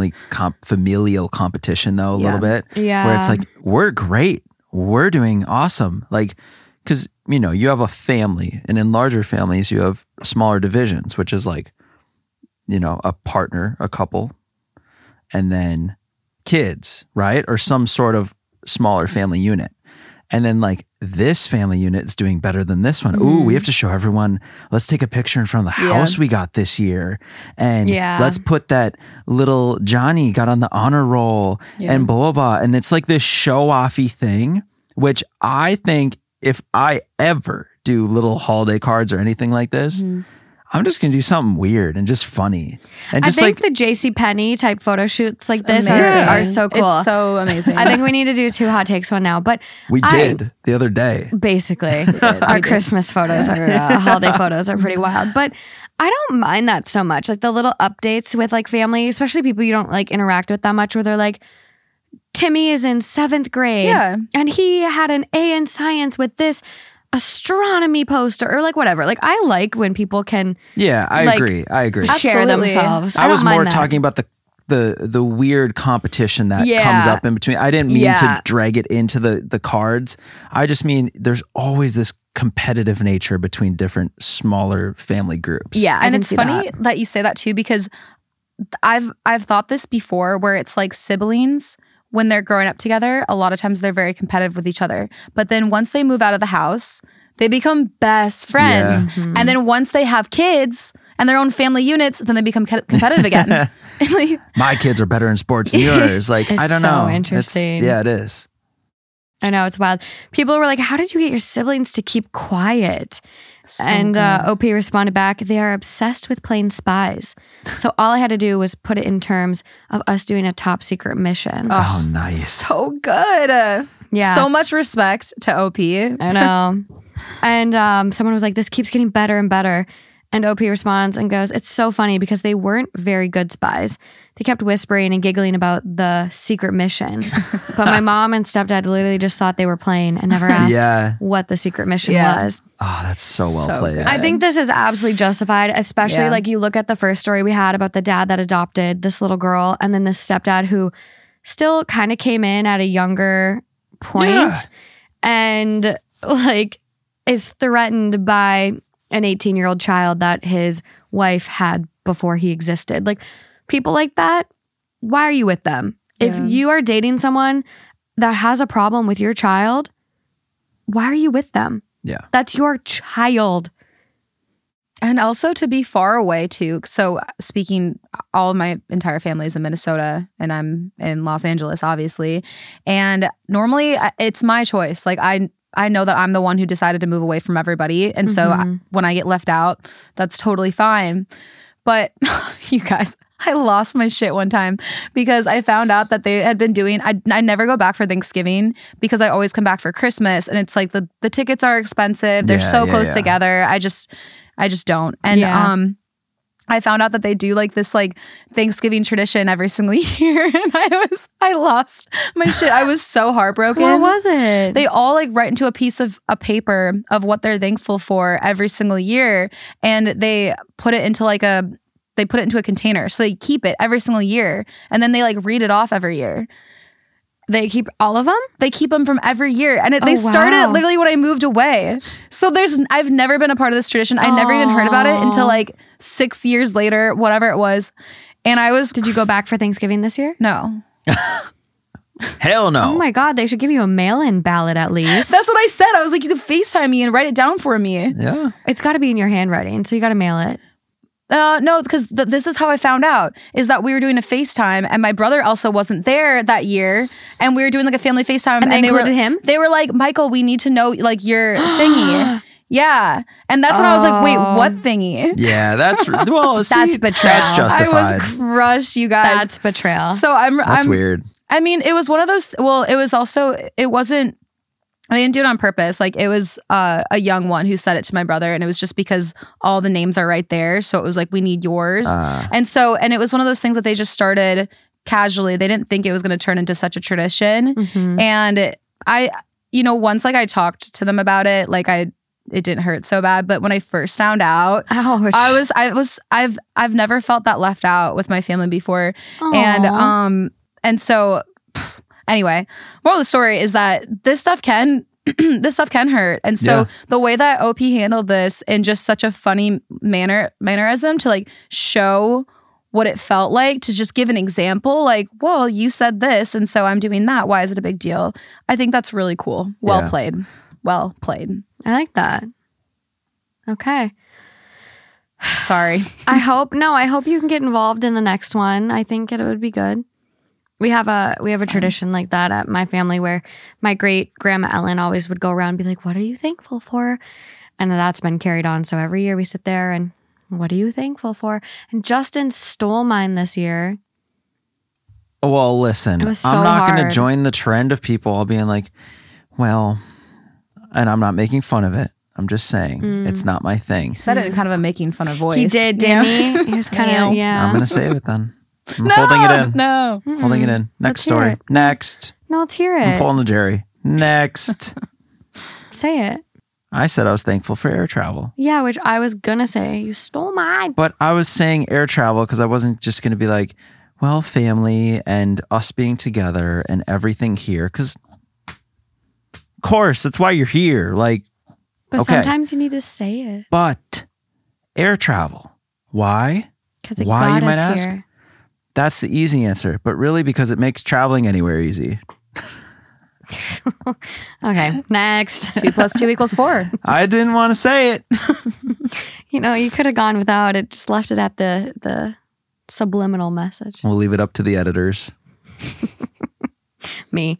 S2: familial competition though a little bit.
S3: Yeah.
S2: Where it's like, we're great. We're doing awesome. Like, because, you know, you have a family, and in larger families, you have smaller divisions, which is like, you know, a partner, a couple, and then kids, right? Or some sort of smaller family unit. And then like this family unit is doing better than this one. Ooh, we have to show everyone, let's take a picture in front of the house we got this year. And let's put that little Johnny got on the honor roll and blah, blah, blah. And it's like this show-offy thing, which I think if I ever do little holiday cards or anything like this, I'm just going to do something weird and just funny. And just
S3: I think the JCPenney type photo shoots like this are so cool.
S1: It's so amazing.
S3: I think we need to do 2 hot takes one now. But
S2: we did the other day.
S3: Basically, our Christmas photos or holiday photos are pretty wild. But I don't mind that so much. Like the little updates with like family, especially people you don't like interact with that much, where they're like, Timmy is in 7th grade.
S1: Yeah.
S3: And he had an A in science with this astronomy poster or like whatever. Like I like when people can
S2: I agree.
S3: share
S1: Absolutely.
S3: themselves.
S2: I was
S3: don't mind
S2: more
S3: that.
S2: talking about the weird competition that comes up in between. I didn't mean to drag it into the cards. I just mean there's always this competitive nature between different smaller family groups.
S3: Yeah, I
S1: And
S3: can
S1: it's
S3: see
S1: funny that you say that too, because I've thought this before, where it's like siblings, when they're growing up together, a lot of times they're very competitive with each other. But then once they move out of the house, they become best friends.
S2: Yeah.
S1: And then once they have kids and their own family units, then they become competitive again. Like,
S2: My kids are better in sports than yours. Like,
S3: It's
S2: I don't
S3: so
S2: know.
S3: interesting.
S2: Yeah, it is.
S3: I know, it's wild. People were like, how did you get your siblings to keep quiet? And OP responded back, they are obsessed with playing spies. So all I had to do was put it in terms of us doing a top secret mission.
S2: Oh, nice.
S1: so good.
S3: Yeah.
S1: So much respect to OP.
S3: I know. And someone was like, this keeps getting better and better. And OP responds and goes, it's so funny because they weren't very good spies. They kept whispering and giggling about the secret mission. But my mom and stepdad literally just thought they were playing and never asked what the secret mission was.
S2: Oh, that's so well played.
S1: good.
S3: I think this is absolutely justified, especially like you look at the first story we had about the dad that adopted this little girl and then this stepdad who still kind of came in at a younger point and like is threatened by an 18-year-old child that his wife had before he existed. Like people like that, why are you with them? If you are dating someone that has a problem with your child, why are you with them?
S2: Yeah.
S3: That's your child.
S1: And also to be far away too. So speaking, all of my entire family is in Minnesota and I'm in Los Angeles, obviously. And normally it's my choice. Like I know that I'm the one who decided to move away from everybody. And so when I get left out, that's totally fine. But you guys, I lost my shit one time because I found out that they had been doing, I never go back for Thanksgiving because I always come back for Christmas. And it's like the tickets are expensive. They're so close together. I just don't. And I found out that they do like this like Thanksgiving tradition every single year. And I lost my shit. I was so heartbroken.
S3: What was it?
S1: They all like write into a piece of a paper of what they're thankful for every single year. And they put it into a container. So they keep it every single year. And then they like read it off every year.
S3: They keep all of them?
S1: They keep them from every year. And they started it literally when I moved away. So I've never been a part of this tradition. I never even heard about it until like 6 years later, whatever it was. And I was...
S3: Did you go back for Thanksgiving this year?
S1: No.
S2: Hell no.
S3: Oh my God, they should give you a mail-in ballot at least.
S1: That's what I said. I was like, you could FaceTime me and write it down for me.
S2: Yeah.
S3: It's got to be in your handwriting, so you got to mail it.
S1: No, because this is how I found out, is that we were doing a FaceTime and my brother also wasn't there that year. And we were doing like a family FaceTime.
S3: And they included him?
S1: They were like, Michael, we need to know like your thingy. Yeah. And that's when I was like, wait, what thingy?
S2: Yeah, that's well. See,
S3: That's betrayal.
S2: That's justified.
S1: I was crushed, you guys.
S3: That's betrayal.
S1: So
S2: That's
S1: I'm
S2: weird.
S1: I mean, it was one of those, well, it was also, it wasn't, I didn't do it on purpose. Like it was a young one who said it to my brother, and it was just because all the names are right there. So it was like, we need yours. And it was one of those things that they just started casually. They didn't think it was going to turn into such a tradition. And once like I talked to them about it, like I it didn't hurt so bad. But when I first found out,
S3: Ouch.
S1: I've never felt that left out with my family before.
S3: Aw.
S1: And so anyway, moral of the story is that this stuff can hurt. And so the way that OP handled this in just such a funny mannerism to like show what it felt like, to just give an example, like, well, you said this, and so I'm doing that. Why is it a big deal? I think that's really cool. Well played. Well played.
S3: I like that. Okay.
S1: Sorry.
S3: I hope you can get involved in the next one. I think it would be good. We have a tradition like that at my family where my great grandma Ellen always would go around and be like, what are you thankful for? And that's been carried on. So every year we sit there and, what are you thankful for? And Justin stole mine this year.
S2: Well, listen,
S3: It was so
S2: I'm not going to
S3: hard.
S2: join the trend of people all being like, well, and I'm not making fun of it. I'm just saying it's not my thing.
S1: He said it in kind of a making fun of voice.
S3: He did, didn't he? He was kind of, yeah.
S2: I'm going to save it then. I'm holding it in.
S1: No.
S2: Holding it in. Next
S3: Let's hear
S2: story.
S3: it.
S2: Next.
S3: No, let's hear
S2: I'm
S3: it.
S2: pulling the Jerry. Next.
S3: Say it.
S2: I said I was thankful for air travel.
S3: Yeah, which I was going to say. You stole mine.
S2: But I was saying air travel because I wasn't just going to be like, well, family and us being together and everything here. Because, of course, that's why you're here. Like,
S3: But
S2: okay.
S3: sometimes you need to say it.
S2: But air travel. Why?
S3: Because it
S2: Why,
S3: got
S2: you might
S3: us
S2: ask?
S3: here.
S2: That's the easy answer. But really, because it makes traveling anywhere easy.
S3: Okay, next.
S1: 2 + 2 = 4.
S2: I didn't want to say it.
S3: You know, you could have gone without it. Just left it at the subliminal message.
S2: We'll leave it up to the editors.
S3: Me.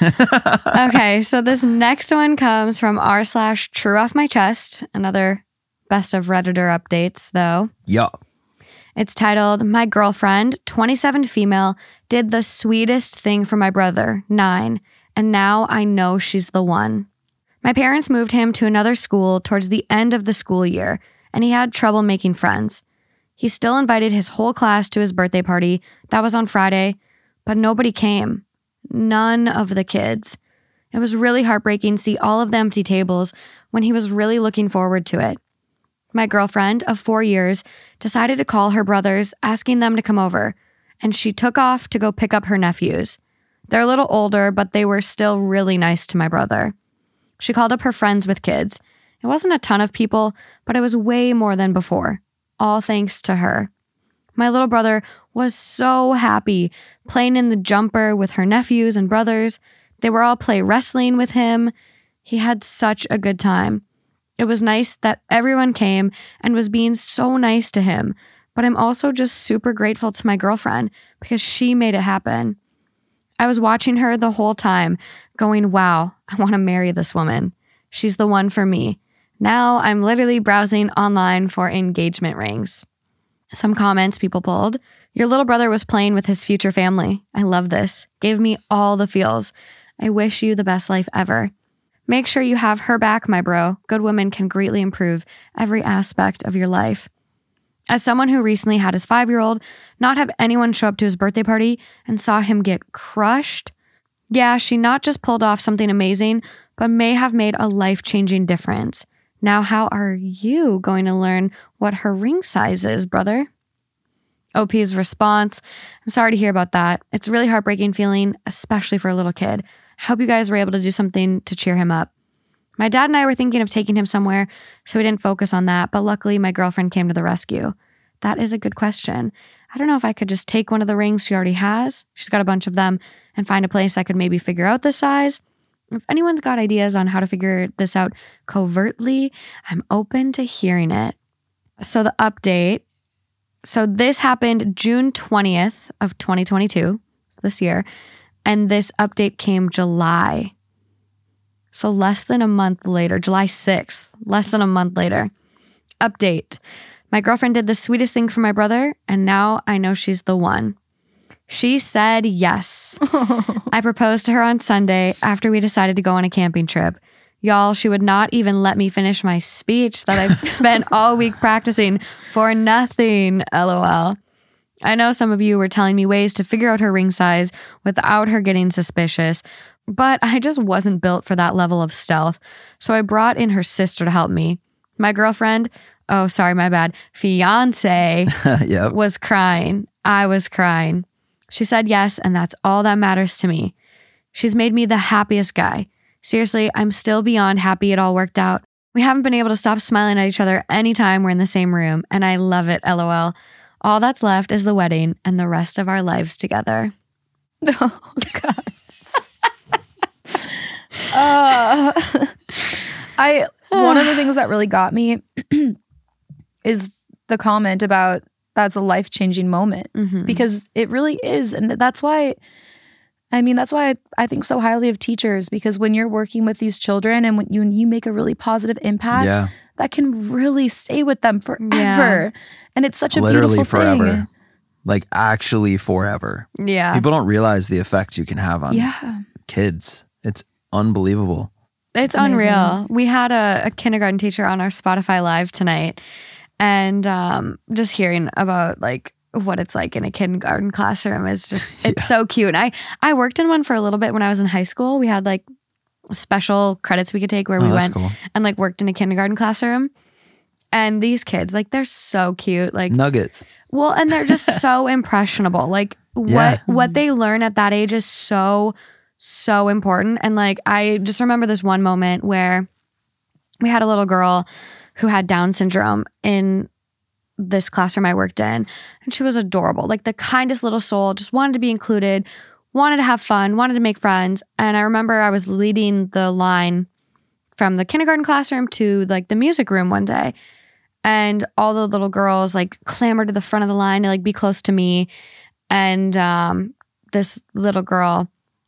S3: Okay, so this next one comes from r/true off my chest. Another best of Redditor updates, though.
S2: Yeah.
S3: It's titled, My Girlfriend, 27 female, did the sweetest thing for my brother, 9, and now I know she's the one. My parents moved him to another school towards the end of the school year, and he had trouble making friends. He still invited his whole class to his birthday party. That was on Friday, but nobody came. None of the kids. It was really heartbreaking to see all of the empty tables when he was really looking forward to it. My girlfriend of 4 years decided to call her brothers, asking them to come over, and she took off to go pick up her nephews. They're a little older, but they were still really nice to my brother. She called up her friends with kids. It wasn't a ton of people, but it was way more than before, all thanks to her. My little brother was so happy, playing in the jumper with her nephews and brothers. They were all play wrestling with him. He had such a good time. It was nice that everyone came and was being so nice to him, but I'm also just super grateful to my girlfriend because she made it happen. I was watching her the whole time, going, wow, I want to marry this woman. She's the one for me. Now I'm literally browsing online for engagement rings. Some comments people pulled. Your little brother was playing with his future family. I love this. Gave me all the feels. I wish you the best life ever. Make sure you have her back, my bro. Good women can greatly improve every aspect of your life. As someone who recently had his 5-year-old not have anyone show up to his birthday party and saw him get crushed, yeah, she not just pulled off something amazing, but may have made a life-changing difference. Now, how are you going to learn what her ring size is, brother? OP's response, I'm sorry to hear about that. It's a really heartbreaking feeling, especially for a little kid. I hope you guys were able to do something to cheer him up. My dad and I were thinking of taking him somewhere, so we didn't focus on that, but luckily my girlfriend came to the rescue. That is a good question. I don't know if I could just take one of the rings she already has. She's got a bunch of them, and find a place I could maybe figure out the size. If anyone's got ideas on how to figure this out covertly, I'm open to hearing it. So the update. So this happened June 20th of 2022, this year, and this update came July. So less than a month later, July 6th, less than a month later. Update. My girlfriend did the sweetest thing for my brother, and now I know she's the one. She said yes. I proposed to her on Sunday after we decided to go on a camping trip. Y'all, she would not even let me finish my speech that I've spent all week practicing for nothing, LOL. I know some of you were telling me ways to figure out her ring size without her getting suspicious, But I just wasn't built for that level of stealth. So I brought in her sister to help me. My girlfriend, oh, sorry, my bad, fiance
S2: Yep.
S3: was crying. I was crying. She said yes, and that's all that matters to me. She's made me the happiest guy. Seriously, I'm still beyond happy it all worked out. We haven't been able to stop smiling at each other anytime we're in the same room, and I love it, LOL. All that's left is the wedding and the rest of our lives together.
S1: Oh God. One of the things that really got me is the comment about that's a life-changing moment, because it really is. And that's why I think so highly of teachers, because when you're working with these children and when you make a really positive impact, that can really stay with them forever.
S3: Yeah.
S1: And it's such a
S2: Literally
S1: beautiful
S2: forever.
S1: thing.
S2: Like actually forever.
S3: Yeah.
S2: People don't realize the effect you can have on
S1: Yeah.
S2: kids. It's unbelievable.
S3: It's
S1: amazing.
S3: unreal. We had a kindergarten teacher on our Spotify Live tonight, and just hearing about like what it's like in a kindergarten classroom is just, it's so cute. And I worked in one for a little bit when I was in high school. We had like special credits we could take where we
S2: that's
S3: went
S2: cool.
S3: and like worked in a kindergarten classroom. And these kids, like they're so cute. Like,
S2: Nuggets.
S3: well, and they're just so impressionable. Like what they learn at that age is so important. And like I just remember this one moment where we had a little girl who had Down syndrome in this classroom I worked in, and she was adorable, like the kindest little soul, just wanted to be included, wanted to have fun, wanted to make friends. And I remember I was leading the line from the kindergarten classroom to like the music room one day, and all the little girls like clamored to the front of the line to like be close to me. And this little girl,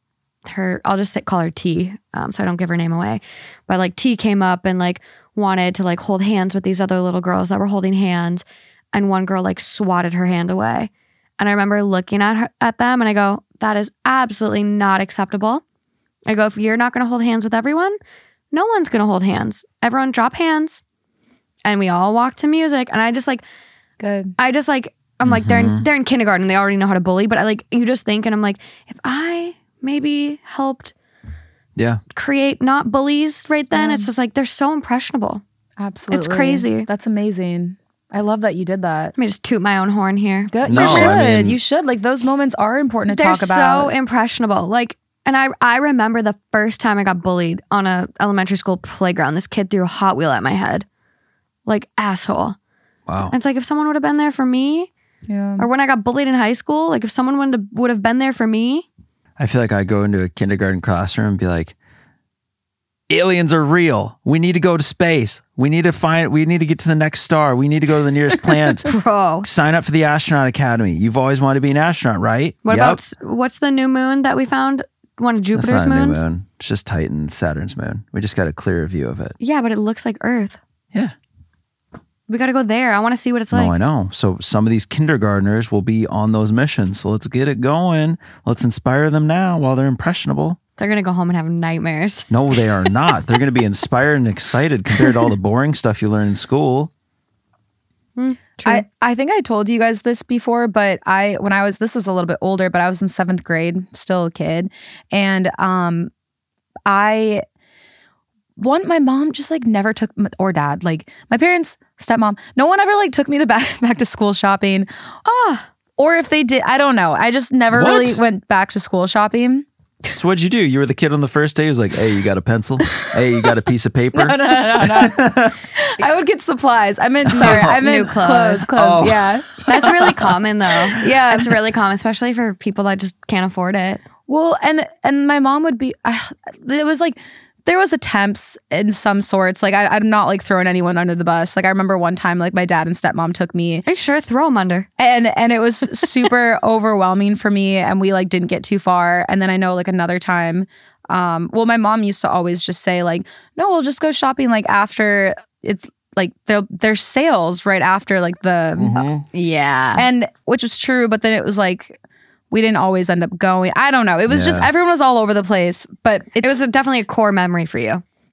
S3: I'll just call her T, so I don't give her name away, but like T came up and like wanted to like hold hands with these other little girls that were holding hands, and one girl like swatted her hand away. And I remember looking at them and I go, that is absolutely not acceptable. I go, if you're not going to hold hands with everyone, no one's going to hold hands. Everyone drop hands. And we all walked to music. And I just like,
S1: Good.
S3: I'm like, they're in kindergarten. They already know how to bully. But I like, you just think, and I'm like, if I maybe helped create not bullies right then, it's just like, they're so impressionable.
S1: Absolutely.
S3: It's crazy.
S1: That's amazing. I love that you did that.
S3: Let me just toot my own horn here.
S1: Good.
S2: No,
S1: You should.
S2: I mean-
S1: You should. Like those moments are important to
S3: They're
S1: talk about.
S3: so impressionable. Like, and I remember the first time I got bullied on a elementary school playground. This kid threw a Hot Wheel at my head. Like, asshole.
S2: Wow.
S3: And it's like, if someone would have been there for me,
S1: Yeah.
S3: or when I got bullied in high school, like if someone would have been there for me.
S2: I feel like I go into a kindergarten classroom and be like, aliens are real. We need to go to space. We need to get to the next star. We need to go to the nearest planet.
S3: Bro.
S2: Sign up for the Astronaut Academy. You've always wanted to be an astronaut, right?
S3: What about, what's the new moon that we found? One of
S2: That's
S3: Jupiter's
S2: not a new
S3: moons?
S2: moon. It's just Titan, Saturn's moon. We just got a clearer view of it.
S3: Yeah, but it looks like Earth.
S2: Yeah.
S3: We got to go there. I want to see what it's
S2: No,
S3: like.
S2: I know. So some of these kindergartners will be on those missions. So let's get it going. Let's inspire them now while they're impressionable.
S3: They're going to go home and have nightmares.
S2: No, they are not. They're going to be inspired and excited compared to all the boring stuff you learn in school.
S3: True.
S1: I think I told you guys this before, but this was a little bit older, but I was in 7th grade, still a kid. And my mom just like never took, or dad, like my parents, stepmom, no one ever like took me to back to school shopping. Or if they did, I don't know. I just never
S2: What?
S1: really went back to school shopping.
S2: So what'd you do? You were the kid on the first day who was like, hey, you got a pencil? Hey, you got a piece of paper?
S1: No. I would get supplies. I meant
S3: New clothes.
S1: Clothes. Yeah.
S3: That's really common though.
S1: Yeah.
S3: It's really common, especially for people that just can't afford it.
S1: Well, and my mom would be, it was like, there was attempts in some sorts. Like I'm not like throwing anyone under the bus. Like I remember one time, like my dad and stepmom took me,
S3: Are you sure? Throw them under.
S1: and it was super overwhelming for me, and we like didn't get too far. And then I know like another time, well, my mom used to always just say like, no, we'll just go shopping like after it's like there's sales right after like the
S3: Yeah.
S1: and which was true, but then it was like we didn't always end up going. I don't know. It was just everyone was all over the place, but
S3: It was definitely a core memory for you.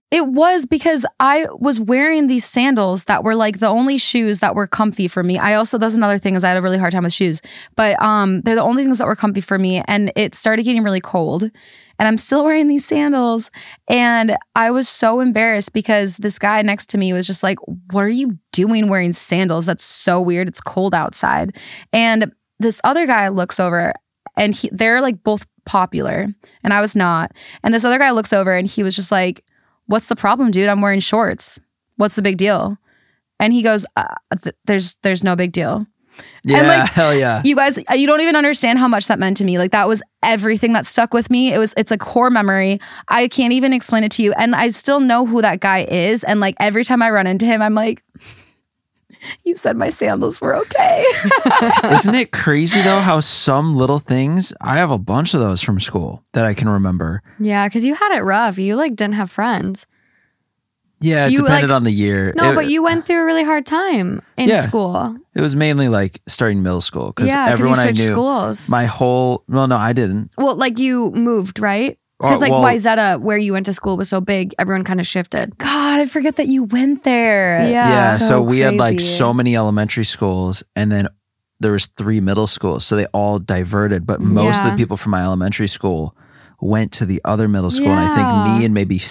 S1: It was because I was wearing these sandals that were like the only shoes that were comfy for me. That's another thing is I had a really hard time with shoes, but they're the only things that were comfy for me. And it started getting really cold and I'm still wearing these sandals. And I was so embarrassed because this guy next to me was just like, what are you doing wearing sandals? That's so weird. It's cold outside. And this other guy looks over and they're like both popular and I was not. And this other guy looks over and he was just like, what's the problem, dude? I'm wearing shorts. What's the big deal? And he goes, there's no big deal.
S2: Yeah,
S1: and like,
S2: hell yeah.
S1: You guys, you don't even understand how much that meant to me. Like that was everything that stuck with me. It's a core memory. I can't even explain it to you. And I still know who that guy is. And like every time I run into him, I'm like, you said my sandals were okay.
S2: Isn't it crazy though how some little things, I have a bunch of those from school that I can remember.
S3: Yeah, because you had it rough. You like didn't have friends.
S2: Yeah, it
S3: You,
S2: depended
S3: like-
S2: on the year.
S3: No, but you went through a really hard time in
S2: Yeah.
S3: school.
S2: It was mainly like starting middle school because
S3: Yeah, because you
S2: everyone I
S3: switched
S2: knew.
S3: schools.
S2: Well, no, I didn't.
S3: Well, like you moved, right? Because like
S2: well-
S3: Wayzata, where you went to school, was so big, everyone kind of shifted.
S1: God, I forget that you went there.
S3: Yeah.
S2: Yeah, so we had like
S1: crazy.
S2: so many elementary schools and then there was 3 middle schools. So they all diverted, but most of
S3: Yeah.
S2: the people from my elementary school went to the other middle school. And I
S3: Yeah.
S2: think me and maybe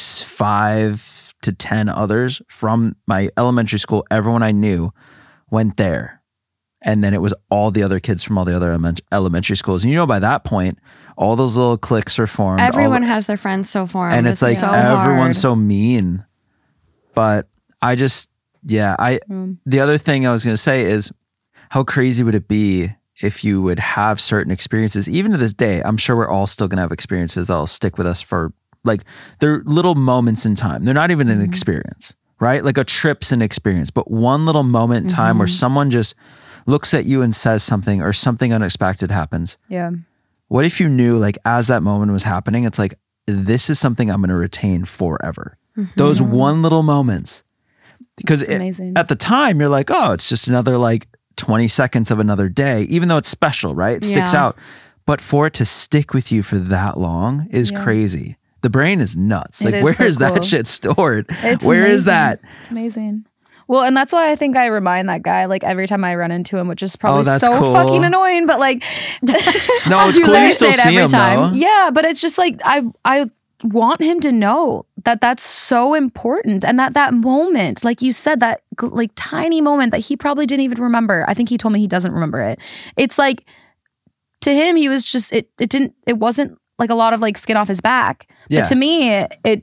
S2: 5 to 10 others from my elementary school, everyone I knew went there. And then it was all the other kids from all the other elementary schools. And by that point, all those little cliques are formed.
S3: Everyone has their friends so formed.
S2: and it's like
S3: so
S2: everyone's
S3: hard.
S2: so mean. But I just, the other thing I was going to say is how crazy would it be if you would have certain experiences, even to this day, I'm sure we're all still going to have experiences that'll stick with us for like, they're little moments in time. They're not even an experience, right? Like a trip's an experience, but one little moment in time where someone just looks at you and says something or something unexpected happens.
S1: Yeah.
S2: What if you knew, like, as that moment was happening, it's like, this is something I'm going to retain forever. Those one little moments. Because
S1: It's amazing.
S2: at the time, you're like, oh, it's just another, like, 20 seconds of another day, even though it's special, right? It sticks
S3: Yeah.
S2: out. But for it to stick with you for that long is crazy. The brain is nuts.
S1: It
S2: Like,
S1: is
S2: where
S1: so
S2: is
S1: cool.
S2: that shit stored?
S1: It's
S2: Where is
S1: amazing.
S2: that?
S1: It's amazing. Well, and that's why I think I remind that guy like every time I run into him, which is probably
S2: that's
S1: so
S2: cool.
S1: fucking annoying. But like,
S2: No, it's
S3: You
S2: cool. You
S3: literally
S2: still
S3: say it
S2: see
S3: every
S2: him,
S3: time.
S2: though.
S1: yeah, but it's just like I want him to know that that's so important, and that moment, like you said, that like tiny moment that he probably didn't even remember. I think he told me he doesn't remember it. It's like to him, he was just it wasn't like a lot of like skin off his back.
S2: Yeah.
S1: But to me,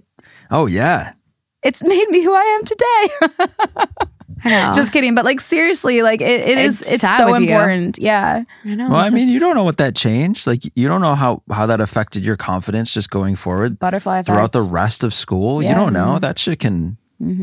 S2: Oh, yeah.
S1: it's made me who I am today.
S3: I know.
S1: Just kidding, but like seriously, like it's
S3: sat
S1: so
S3: with you.
S1: important. Yeah.
S3: I know.
S2: Well,
S3: it's
S2: I mean,
S3: just-
S2: you don't know what that changed. Like, you don't know how that affected your confidence just going forward
S1: Butterfly effect.
S2: throughout the rest of school. You
S1: Yeah.
S2: don't know. That shit can,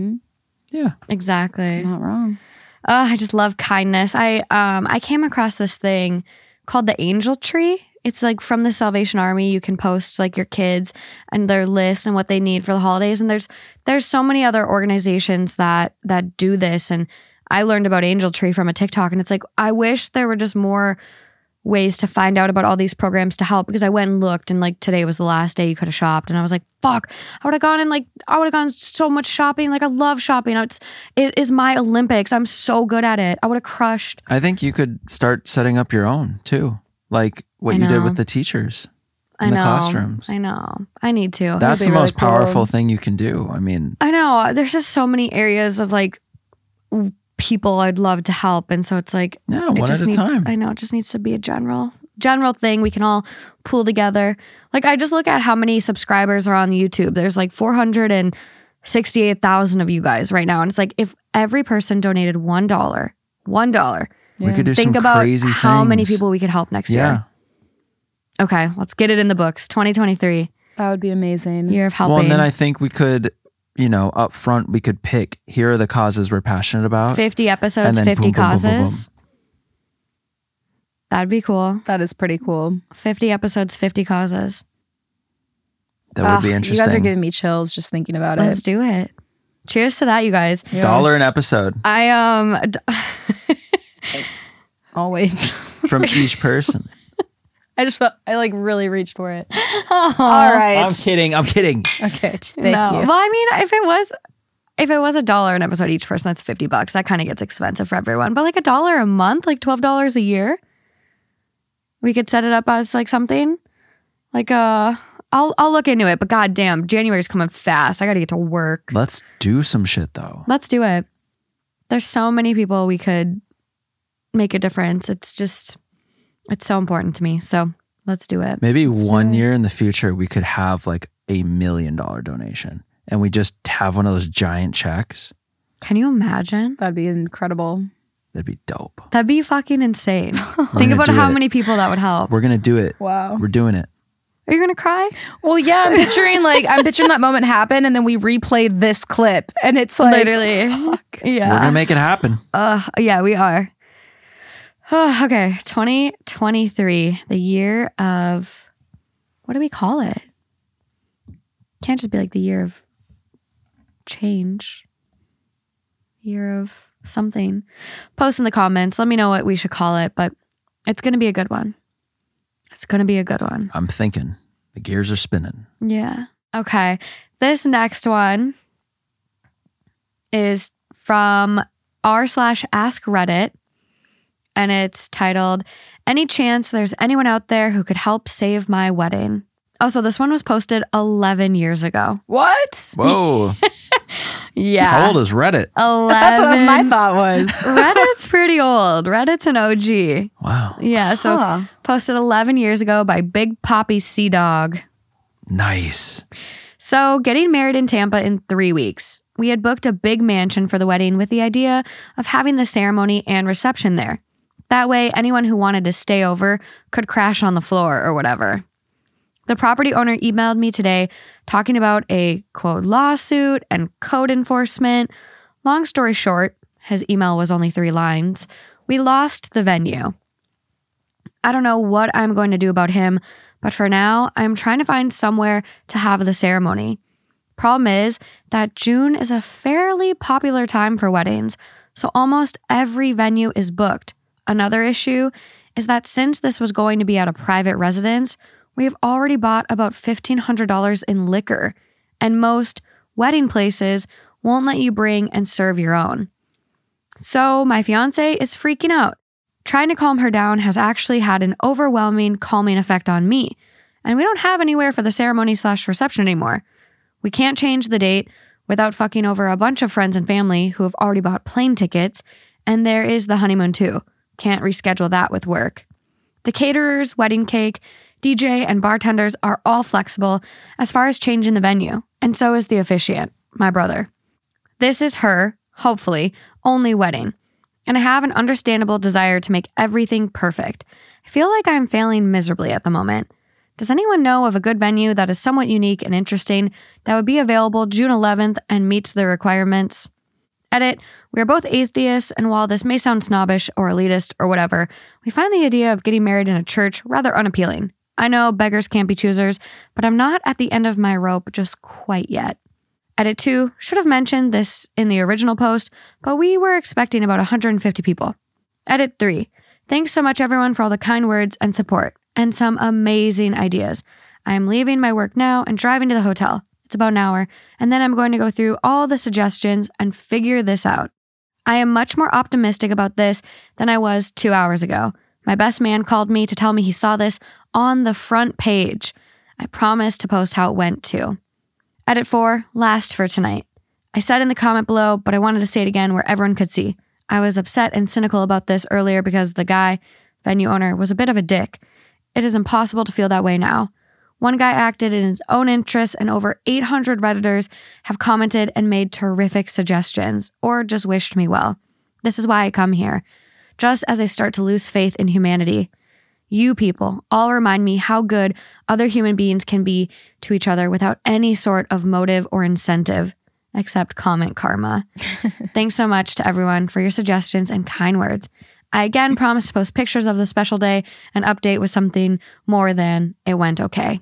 S2: yeah.
S3: exactly.
S1: Not wrong.
S3: I just love kindness. I came across this thing called the Angel Tree. It's like from the Salvation Army. You can post like your kids and their list and what they need for the holidays. And there's so many other organizations that do this. And I learned about Angel Tree from a TikTok. And it's like, I wish there were just more ways to find out about all these programs to help, because I went and looked and like today was the last day you could have shopped. And I was like, fuck, I would have gone so much shopping. Like I love shopping. It is my Olympics. I'm so good at it. I would have crushed.
S2: I think you could start setting up your own too. Like what
S3: I
S2: you did
S3: know.
S2: with the teachers
S3: I
S2: in the
S3: know.
S2: classrooms.
S3: I know. I need to.
S2: That's
S1: be
S2: the
S1: really
S2: most
S1: cool.
S2: powerful thing you can do. I mean,
S3: I know. There's just so many areas of like people I'd love to help. And so it's like,
S2: yeah,
S3: it
S2: one
S3: just
S2: at a
S3: needs,
S2: time.
S3: I know it just needs to be a general thing we can all pull together. Like I just look at how many subscribers are on YouTube. There's like 468,000 of you guys right now. And it's like, if every person donated $1,
S2: We could do
S3: think
S2: some
S3: about
S2: crazy
S3: how many
S2: things.
S3: people we could help next
S2: Yeah.
S3: year. Okay, let's get it in the books. 2023,
S1: That would be amazing.
S3: year of helping.
S2: Well, and then I think we could, up front, we could pick, here are the causes we're passionate about.
S3: 50
S2: And
S3: episodes,
S2: then
S3: 50
S2: boom, boom, boom, boom,
S3: causes. That'd be cool.
S1: That is pretty cool.
S3: 50 episodes, 50 causes.
S2: That would be
S1: You
S2: interesting.
S1: guys are giving me chills just thinking about
S3: Let's
S1: it.
S3: do it. Cheers to that, you guys.
S2: $1 an episode
S3: I
S1: I'll wait.
S2: from each person.
S1: I like really reached for it. All right.
S2: I'm kidding.
S1: Okay. Thank you.
S3: Well, I mean, if it was $1 an episode each person, that's $50. That kind of gets expensive for everyone. But like $1 a month, like $12 a year, we could set it up as like something like I'll look into it. But goddamn, January's coming fast. I got to get to work.
S2: Let's do some shit though.
S3: Let's do it. There's so many people we could make a difference. It's so important to me. So let's do it.
S2: Maybe one year in the future, we could have like $1 million donation and we just have one of those giant checks.
S3: Can you imagine?
S1: That'd be incredible.
S2: That'd be dope.
S3: That'd be fucking insane. Think about how many people that would help.
S2: We're going to do it.
S1: Wow.
S2: We're doing it.
S3: Are you going to cry?
S1: Well, yeah, I'm picturing that moment happen and then we replay this clip and it's like
S3: Literally.
S1: fuck.
S3: Yeah.
S2: We're going to make it happen.
S3: Yeah, we are. Okay, 2023, the year of, what do we call it? Can't just be like the year of change. Year of something. Post in the comments. Let me know what we should call it, but it's going to be a good one. It's going to be a good one.
S2: I'm thinking. The gears are spinning.
S3: Yeah. Okay. This next one is from r/Ask Reddit. And it's titled, "Any chance there's anyone out there who could help save my wedding?" Also, this one was posted 11 years ago.
S1: What?
S2: Whoa.
S3: Yeah.
S2: How old is Reddit?
S3: 11.
S1: That's what my thought was.
S3: Reddit's pretty old. Reddit's an OG.
S2: Wow.
S3: Yeah, so posted 11 years ago by Big Poppy Sea Dog.
S2: Nice.
S3: So, getting married in Tampa in 3 weeks. We had booked a big mansion for the wedding with the idea of having the ceremony and reception there. That way, anyone who wanted to stay over could crash on the floor or whatever. The property owner emailed me today talking about a, quote, lawsuit and code enforcement. Long story short, his email was only 3 lines. We lost the venue. I don't know what I'm going to do about him, but for now, I'm trying to find somewhere to have the ceremony. Problem is that June is a fairly popular time for weddings, so almost every venue is booked. Another issue is that since this was going to be at a private residence, we have already bought about $1,500 in liquor, and most wedding places won't let you bring and serve your own. So my fiance is freaking out. Trying to calm her down has actually had an overwhelming calming effect on me, and we don't have anywhere for the ceremony/reception anymore. We can't change the date without fucking over a bunch of friends and family who have already bought plane tickets, and there is the honeymoon too. Can't reschedule that with work. The caterers, wedding cake, DJ, and bartenders are all flexible as far as changing the venue, and so is the officiant, my brother. This is her, hopefully, only wedding, and I have an understandable desire to make everything perfect. I feel like I'm failing miserably at the moment. Does anyone know of a good venue that is somewhat unique and interesting that would be available June 11th and meets the requirements? Edit, we are both atheists, and while this may sound snobbish or elitist or whatever, we find the idea of getting married in a church rather unappealing. I know beggars can't be choosers, but I'm not at the end of my rope just quite yet. Edit 2, should have mentioned this in the original post, but we were expecting about 150 people. Edit 3, thanks so much everyone for all the kind words and support, and some amazing ideas. I am leaving my work now and driving to the hotel. It's about an hour, and then I'm going to go through all the suggestions and figure this out. I am much more optimistic about this than I was 2 hours ago. My best man called me to tell me he saw this on the front page. I promised to post how it went too. Edit 4, last for tonight. I said in the comment below, but I wanted to say it again where everyone could see. I was upset and cynical about this earlier because the guy, venue owner, was a bit of a dick. It is impossible to feel that way now. One guy acted in his own interest, and over 800 Redditors have commented and made terrific suggestions, or just wished me well. This is why I come here, just as I start to lose faith in humanity. You people all remind me how good other human beings can be to each other without any sort of motive or incentive, except comment karma. Thanks so much to everyone for your suggestions and kind words. I again promise to post pictures of the special day and update with something more than it went okay.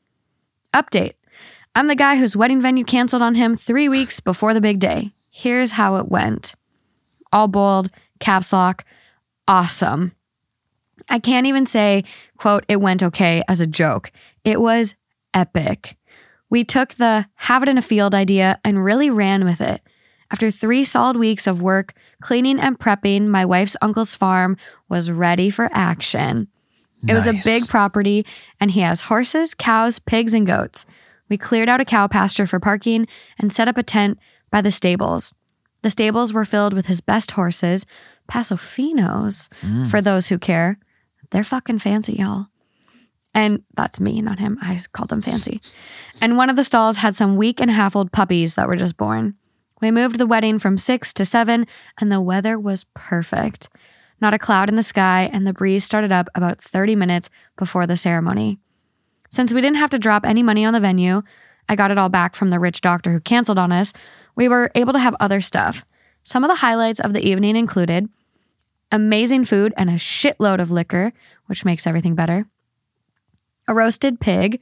S3: Update. I'm the guy whose wedding venue canceled on him 3 weeks before the big day. Here's how it went. All bold, caps lock, awesome. I can't even say, quote, it went okay as a joke. It was epic. We took the have it in a field idea and really ran with it. After 3 solid weeks of work, cleaning and prepping, my wife's uncle's farm was ready for action. It was a big property, and he has horses, cows, pigs, and goats. We cleared out a cow pasture for parking and set up a tent by the stables. The stables were filled with his best horses, Paso Finos, for those who care. They're fucking fancy, y'all. And that's me, not him. I called them fancy. And one of the stalls had some week-and-a-half-old puppies that were just born. We moved the wedding from 6 to 7, and the weather was perfect. Not a cloud in the sky, and the breeze started up about 30 minutes before the ceremony. Since we didn't have to drop any money on the venue, I got it all back from the rich doctor who canceled on us, we were able to have other stuff. Some of the highlights of the evening included amazing food and a shitload of liquor, which makes everything better, a roasted pig,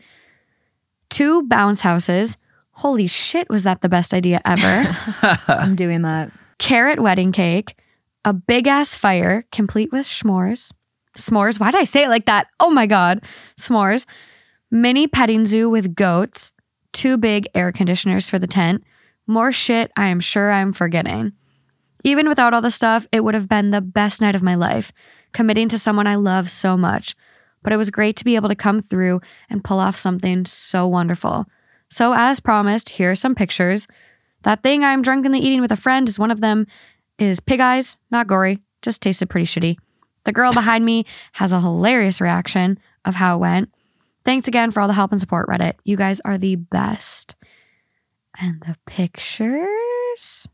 S3: 2 bounce houses. Holy shit, was that the best idea ever?
S1: I'm doing that.
S3: Carrot wedding cake, a big-ass fire, complete with s'mores. S'mores? Why did I say it like that? Oh my God. S'mores. Mini petting zoo with goats, 2 big air conditioners for the tent. More shit I am sure I'm forgetting. Even without all the stuff, it would have been the best night of my life, committing to someone I love so much. But it was great to be able to come through and pull off something so wonderful. So as promised, here are some pictures. That thing I'm drunkenly eating with a friend is one of them. Is pig eyes, not gory, just tasted pretty shitty. The girl behind me has a hilarious reaction of how it went. Thanks again for all the help and support, Reddit. You guys are the best. And the pictures?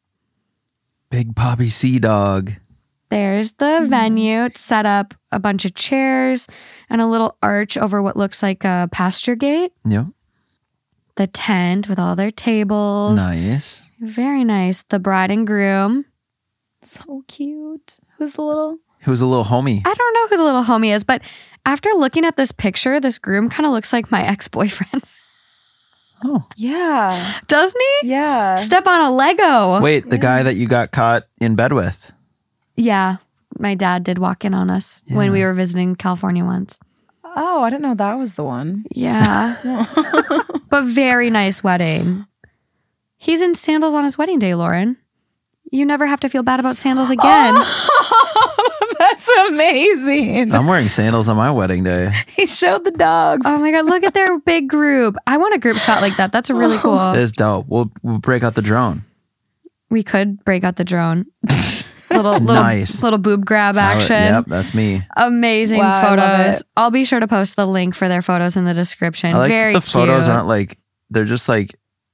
S2: Big Poppy Sea Dog.
S3: There's the venue. It's set up a bunch of chairs and a little arch over what looks like a pasture gate.
S2: Yep.
S3: The tent with all their tables.
S2: Nice.
S3: Very nice. The bride and groom.
S1: So cute. Who's the little?
S2: Who's a little homie?
S3: I don't know who the little homie is, but after looking at this picture, this groom kind of looks like my ex-boyfriend.
S2: Oh.
S1: Yeah.
S3: Doesn't he?
S1: Yeah.
S3: Step on a Lego.
S2: Wait, the guy that you got caught in bed with.
S3: Yeah. My dad did walk in on us when we were visiting California once.
S1: Oh, I didn't know that was the one.
S3: Yeah. But very nice wedding. He's in sandals on his wedding day, Lauren. You never have to feel bad about sandals again.
S1: Oh, that's amazing.
S2: I'm wearing sandals on my wedding day.
S1: He showed the dogs.
S3: Oh my God, look at their big group. I want a group shot like that. That's really cool.
S2: That's dope. We'll break out the drone.
S3: We could break out the drone. little
S2: Nice.
S3: little boob grab action.
S2: Yep, that's me.
S3: Amazing
S1: Wow, I love
S3: photos.
S1: it.
S3: I'll be sure to post the link for their photos in the description.
S2: I like
S3: Very
S2: the
S3: cute.
S2: photos aren't like, they're just like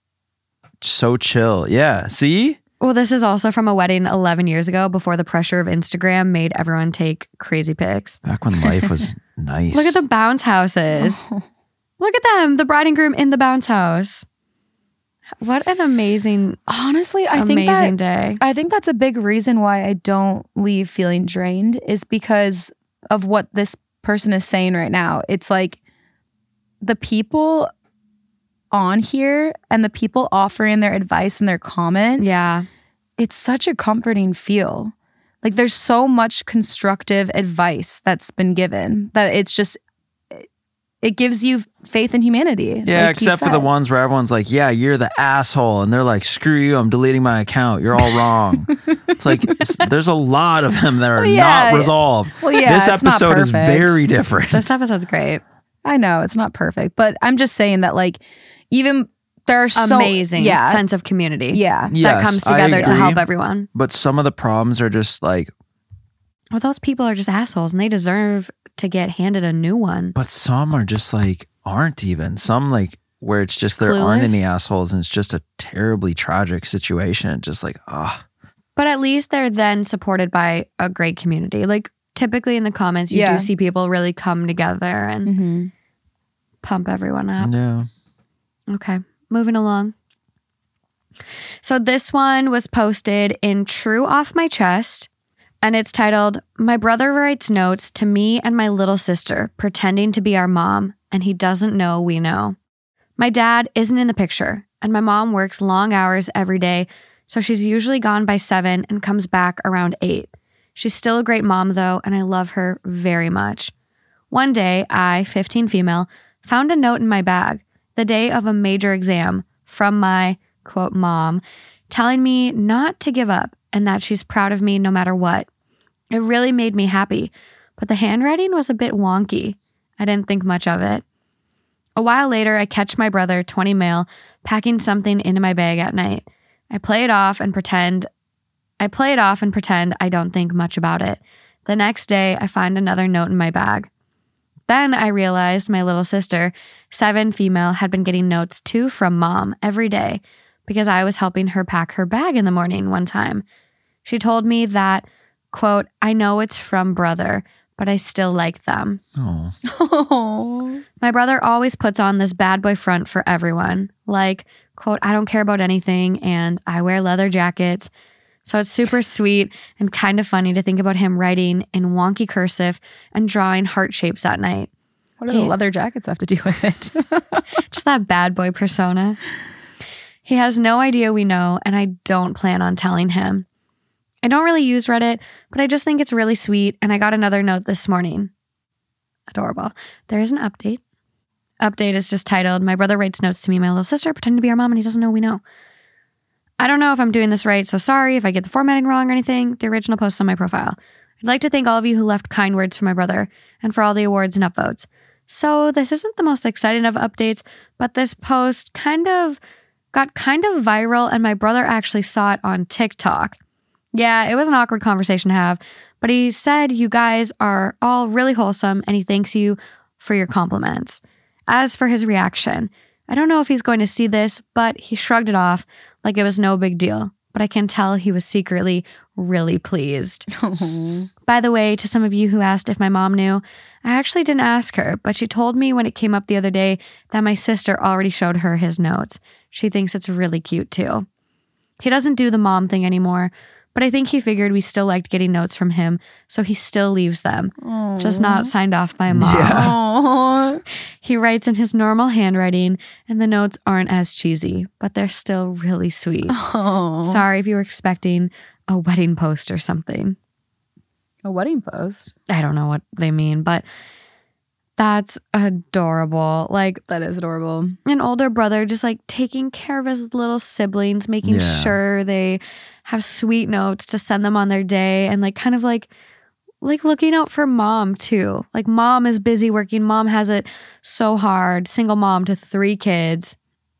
S2: so chill. Yeah. See?
S3: Well, this is also from a wedding 11 years ago before the pressure of Instagram made everyone take crazy pics.
S2: Back when life was nice.
S3: Look at the bounce houses. Look at them. The bride and groom in the bounce house. What an amazing,
S1: Honestly, I
S3: amazing day.
S1: I think that's a big reason why I don't leave feeling drained is because of what this person is saying right now. It's like the people on here and the people offering their advice and their comments.
S3: Yeah.
S1: It's such a comforting feel. Like there's so much constructive advice that's been given that it's just, it gives you faith in humanity.
S2: Yeah,
S1: like he
S2: except for the
S1: said.
S2: ones where everyone's like, yeah, you're the asshole. And they're like, screw you, I'm deleting my account. You're all wrong. It's like, there's a lot of them that are
S1: yeah.
S2: not resolved.
S1: Well, yeah,
S2: this
S1: it's not
S2: episode is
S1: perfect.
S2: very different.
S3: This episode's great.
S1: I know it's not perfect, but I'm just saying that like even there are so
S3: Amazing sense of community.
S1: yeah.
S2: Yes,
S3: that comes
S2: I
S3: together to
S2: agree.
S3: help everyone.
S2: But some of the problems are just like,
S3: Well, those people are just assholes and they deserve to get handed a new one.
S2: but some are just like, aren't even. Some like where it's just there aren't
S3: Clueless?
S2: any assholes and it's just a terribly tragic situation. Just like,
S3: But at least they're then supported by a great community. Like typically in the comments, you
S1: Yeah.
S3: do see people really come together and
S1: Mm-hmm.
S3: pump everyone up.
S2: no.
S3: Okay, moving along. So this one was posted in True Off My Chest, and it's titled, My brother writes notes to me and my little sister, pretending to be our mom, and he doesn't know we know. My dad isn't in the picture, and my mom works long hours every day, so she's usually gone by 7 and comes back around 8. She's still a great mom, though, and I love her very much. One day, I, 15 female, found a note in my bag the day of a major exam from my, quote, mom, telling me not to give up and that she's proud of me no matter what. It really made me happy, but the handwriting was a bit wonky. I didn't think much of it. A while later, I catch my brother, 20 male, packing something into my bag at night. I play it off and pretend I don't think much about it. The next day, I find another note in my bag. Then I realized my little sister, 7 female, had been getting notes too from mom every day because I was helping her pack her bag in the morning one time. She told me that, quote, I know it's from brother, but I still like them.
S2: Oh.
S3: My brother always puts on this bad boy front for everyone. Like, quote, I don't care about anything and I wear leather jackets. So it's super sweet and kind of funny to think about him writing in wonky cursive and drawing heart shapes at night.
S1: What do the leather jackets have to do with it?
S3: Just that bad boy persona. He has no idea we know, and I don't plan on telling him. I don't really use Reddit, but I just think it's really sweet, and I got another note this morning. Adorable. There is an update. Update is just titled, My brother writes notes to me, my little sister, pretending to be our mom, and he doesn't know we know. I don't know if I'm doing this right, so sorry if I get the formatting wrong or anything. The original post on my profile. I'd like to thank all of you who left kind words for my brother and for all the awards and upvotes. So this isn't the most exciting of updates, but this post got kind of viral and my brother actually saw it on TikTok. Yeah, it was an awkward conversation to have, but he said you guys are all really wholesome and he thanks you for your compliments. As for his reaction, I don't know if he's going to see this, but he shrugged it off like it was no big deal. But I can tell he was secretly really pleased. By the way, to some of you who asked if my mom knew, I actually didn't ask her, but she told me when it came up the other day that my sister already showed her his notes. She thinks it's really cute too. He doesn't do the mom thing anymore, but I think he figured we still liked getting notes from him, so he still leaves them, just not signed off by mom.
S2: Yeah.
S3: He writes in his normal handwriting, and the notes aren't as cheesy, but they're still really sweet. Sorry if you were expecting a wedding post or something.
S1: A wedding post?
S3: I don't know what they mean, but that's adorable. Like,
S1: That is adorable.
S3: an older brother just like taking care of his little siblings, making
S2: Yeah.
S3: sure they have sweet notes to send them on their day, and like kind of like looking out for mom too. Like, mom is busy working. Mom has it so hard. Single mom to 3 kids.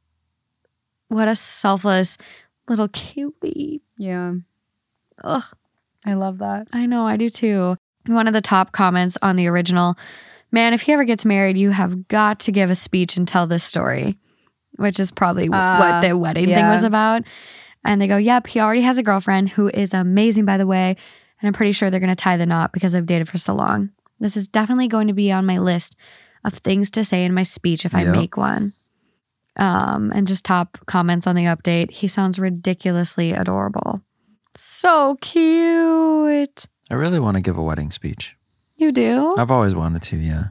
S3: What a selfless little cutie.
S1: Yeah.
S3: Ugh.
S1: I love that.
S3: I know, I do too. One of the top comments on the original, man, if he ever gets married, you have got to give a speech and tell this story, which is probably what the wedding thing was about. And they go, yep, he already has a girlfriend who is amazing, by the way. And I'm pretty sure they're going to tie the knot because I've dated for so long. This is definitely going to be on my list of things to say in my speech if I make one. And just top comments on the update. He sounds ridiculously adorable. So cute.
S2: I really want to give a wedding speech.
S3: You do?
S2: I've always wanted to, yeah.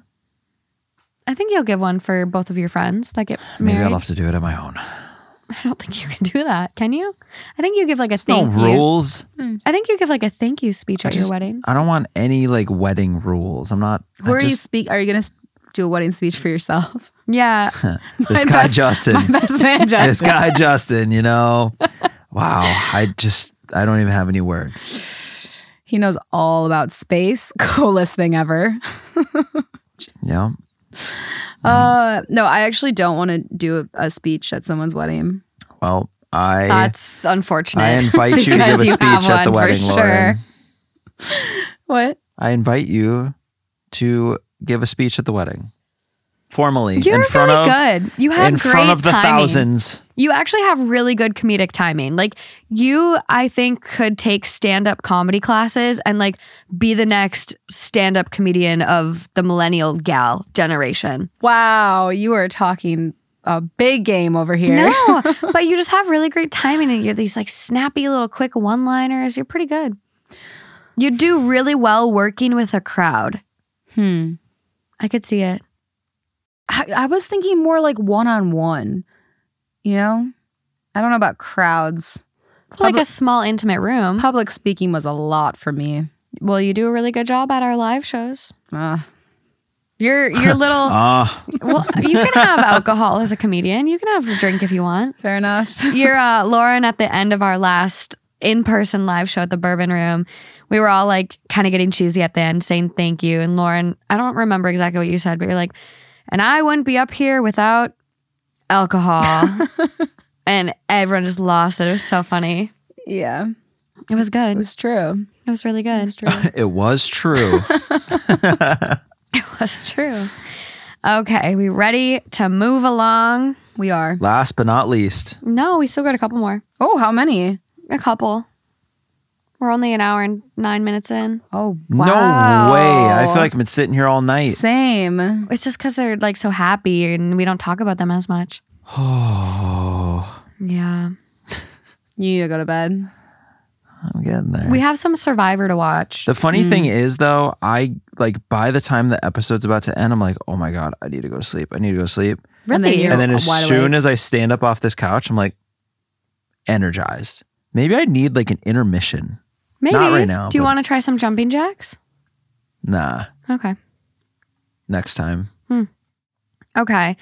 S3: I think you'll give one for both of your friends that get
S2: Maybe
S3: married.
S2: I'll have to do it on my own.
S3: I don't think you can do that. Can you? I think you give like a
S2: There's no
S3: thank you.
S2: rules.
S3: I think you give like a thank you speech at your wedding.
S2: I don't want any like wedding rules. I'm not.
S1: Who are you are you going to do a wedding speech for yourself?
S3: Yeah.
S2: This guy Justin.
S1: My best man Justin.
S2: This guy Justin, you know. Wow. I don't even have any words.
S1: He knows all about space. Coolest thing ever.
S2: Yeah.
S1: No, I actually don't want to do a speech at someone's wedding.
S2: Well,
S3: That's unfortunate.
S2: I invite you to give a
S3: Because you have
S2: speech at the
S3: one for
S2: wedding, Lauren.
S1: What?
S2: I invite you to give a speech at the wedding. Formally.
S3: You're
S2: in front
S3: really
S2: of
S3: good. You have
S2: in
S3: great
S2: front of the
S3: timing.
S2: thousands.
S3: You actually have really good comedic timing. Like, you, I think, could take stand-up comedy classes and like be the next stand-up comedian of the millennial gal generation.
S1: Wow, you are talking a big game over here.
S3: No, but you just have really great timing and you're these like snappy little quick one-liners. You're pretty good. You do really well working with a crowd. I could see it.
S1: I was thinking more like one-on-one. You know? I don't know about crowds.
S3: Like a small intimate room.
S1: Public speaking was a lot for me.
S3: Well, you do a really good job at our live shows.
S1: Uh,
S3: Your little. Well, you can have alcohol as a comedian. You can have a drink if you want.
S1: fair enough.
S3: You're Lauren at the end of our last in-person live show at the Bourbon Room. We were all like kind of getting cheesy at the end, saying thank you. And Lauren, I don't remember exactly what you said, but you're like, and I wouldn't be up here without alcohol. And everyone just lost it. It was so funny.
S1: Yeah,
S3: It was good.
S1: it was true.
S3: It was really good.
S1: It's true.
S2: It was true.
S3: It was true. Okay, we ready to move along?
S1: We are.
S2: Last but not least,
S3: No, we still got a couple more.
S1: Oh, how many?
S3: A couple. We're only an hour and 9 minutes in.
S1: Oh, wow.
S2: no way. I feel like I've been sitting here all night.
S1: Same.
S3: It's just because they're like so happy and we don't talk about them as much.
S2: Oh,
S3: Yeah.
S1: You need to go to bed.
S2: I'm getting there.
S3: We have some Survivor to watch.
S2: The funny thing is, though, I like by the time the episode's about to end, I'm like, oh my God, I need to go sleep. I need to go sleep.
S1: And then
S3: Really?
S1: you're
S2: And then as
S1: wide
S2: soon
S1: awake.
S2: as I stand up off this couch, I'm like energized. Maybe I need like an intermission.
S3: Maybe.
S2: Not right now,
S3: Do you
S2: but-
S3: want to try some jumping jacks?
S2: Nah,
S3: Okay.
S2: next time.
S3: Okay.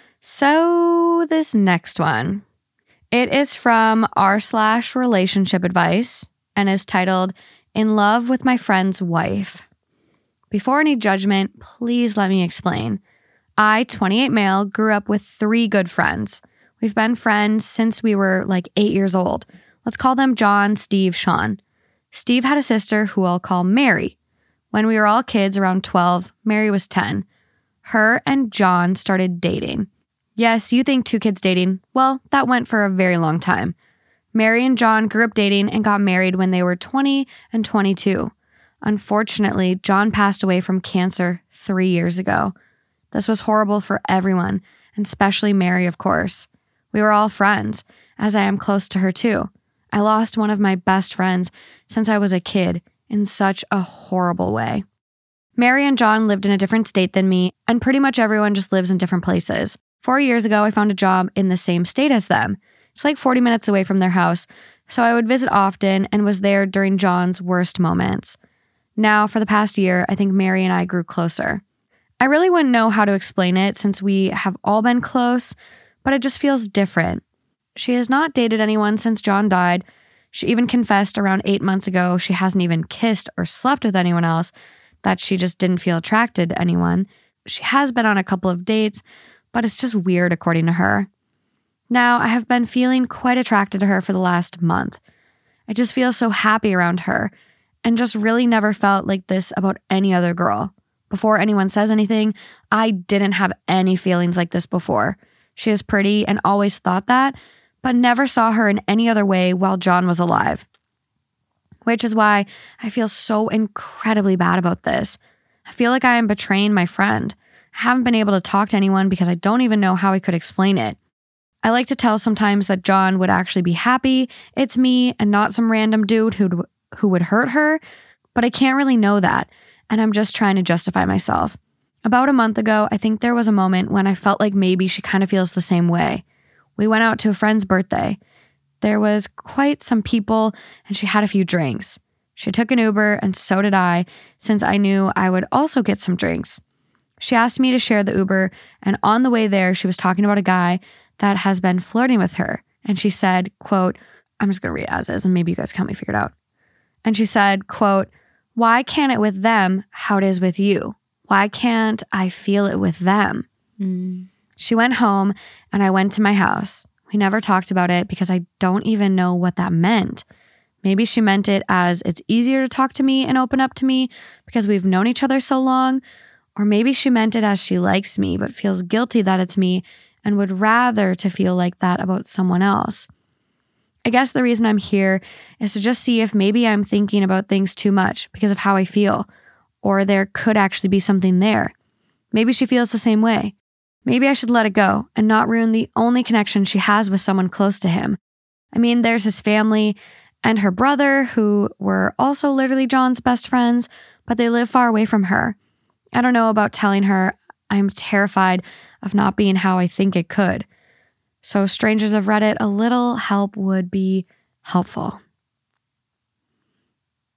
S3: So this next one, it is from r/relationship advice and is titled In Love with My Friend's Wife. Before any judgment, please let me explain. I, 28 male, grew up with 3 good friends. We've been friends since we were like 8 years old. Let's call them John, Steve, Sean. Steve had a sister who I'll call Mary. When we were all kids around 12, Mary was 10. Her and John started dating. Yes, you think 2 kids dating. Well, that went for a very long time. Mary and John grew up dating and got married when they were 20 and 22. Unfortunately, John passed away from cancer 3 years ago. This was horrible for everyone, and especially Mary, of course. We were all friends, as I am close to her too. I lost one of my best friends since I was a kid in such a horrible way. Mary and John lived in a different state than me, and pretty much everyone just lives in different places. 4 years ago, I found a job in the same state as them. It's like 40 minutes away from their house, so I would visit often and was there during John's worst moments. Now, for the past year, I think Mary and I grew closer. I really wouldn't know how to explain it since we have all been close, but it just feels different. She has not dated anyone since John died. She even confessed around 8 months ago she hasn't even kissed or slept with anyone else, that she just didn't feel attracted to anyone. She has been on a couple of dates, but it's just weird according to her. Now, I have been feeling quite attracted to her for the last month. I just feel so happy around her and just really never felt like this about any other girl. Before anyone says anything, I didn't have any feelings like this before. She is pretty and always thought that, but never saw her in any other way while John was alive. Which is why I feel so incredibly bad about this. I feel like I am betraying my friend. I haven't been able to talk to anyone because I don't even know how I could explain it. I like to tell sometimes that John would actually be happy it's me and not some random dude who would hurt her, but I can't really know that, and I'm just trying to justify myself. About a month ago, I think there was a moment when I felt like maybe she kind of feels the same way. We went out to a friend's birthday. There was quite some people, and she had a few drinks. She took an Uber, and so did I, since I knew I would also get some drinks. She asked me to share the Uber, and on the way there, she was talking about a guy that has been flirting with her. And she said, quote, I'm just going to read it as is, and maybe you guys can help me figure it out. And she said, quote, why can't it with them how it is with you? Why can't I feel it with them? She went home, and I went to my house. We never talked about it because I don't even know what that meant. Maybe she meant it as it's easier to talk to me and open up to me because we've known each other so long. Or maybe she meant it as she likes me but feels guilty that it's me and would rather to feel like that about someone else. I guess the reason I'm here is to just see if maybe I'm thinking about things too much because of how I feel, or there could actually be something there. Maybe she feels the same way. Maybe I should let it go and not ruin the only connection she has with someone close to him. I mean, there's his family and her brother, who were also literally John's best friends, but they live far away from her. I don't know about telling her. I'm terrified of not being how I think it could. So, strangers of Reddit, a little help would be helpful.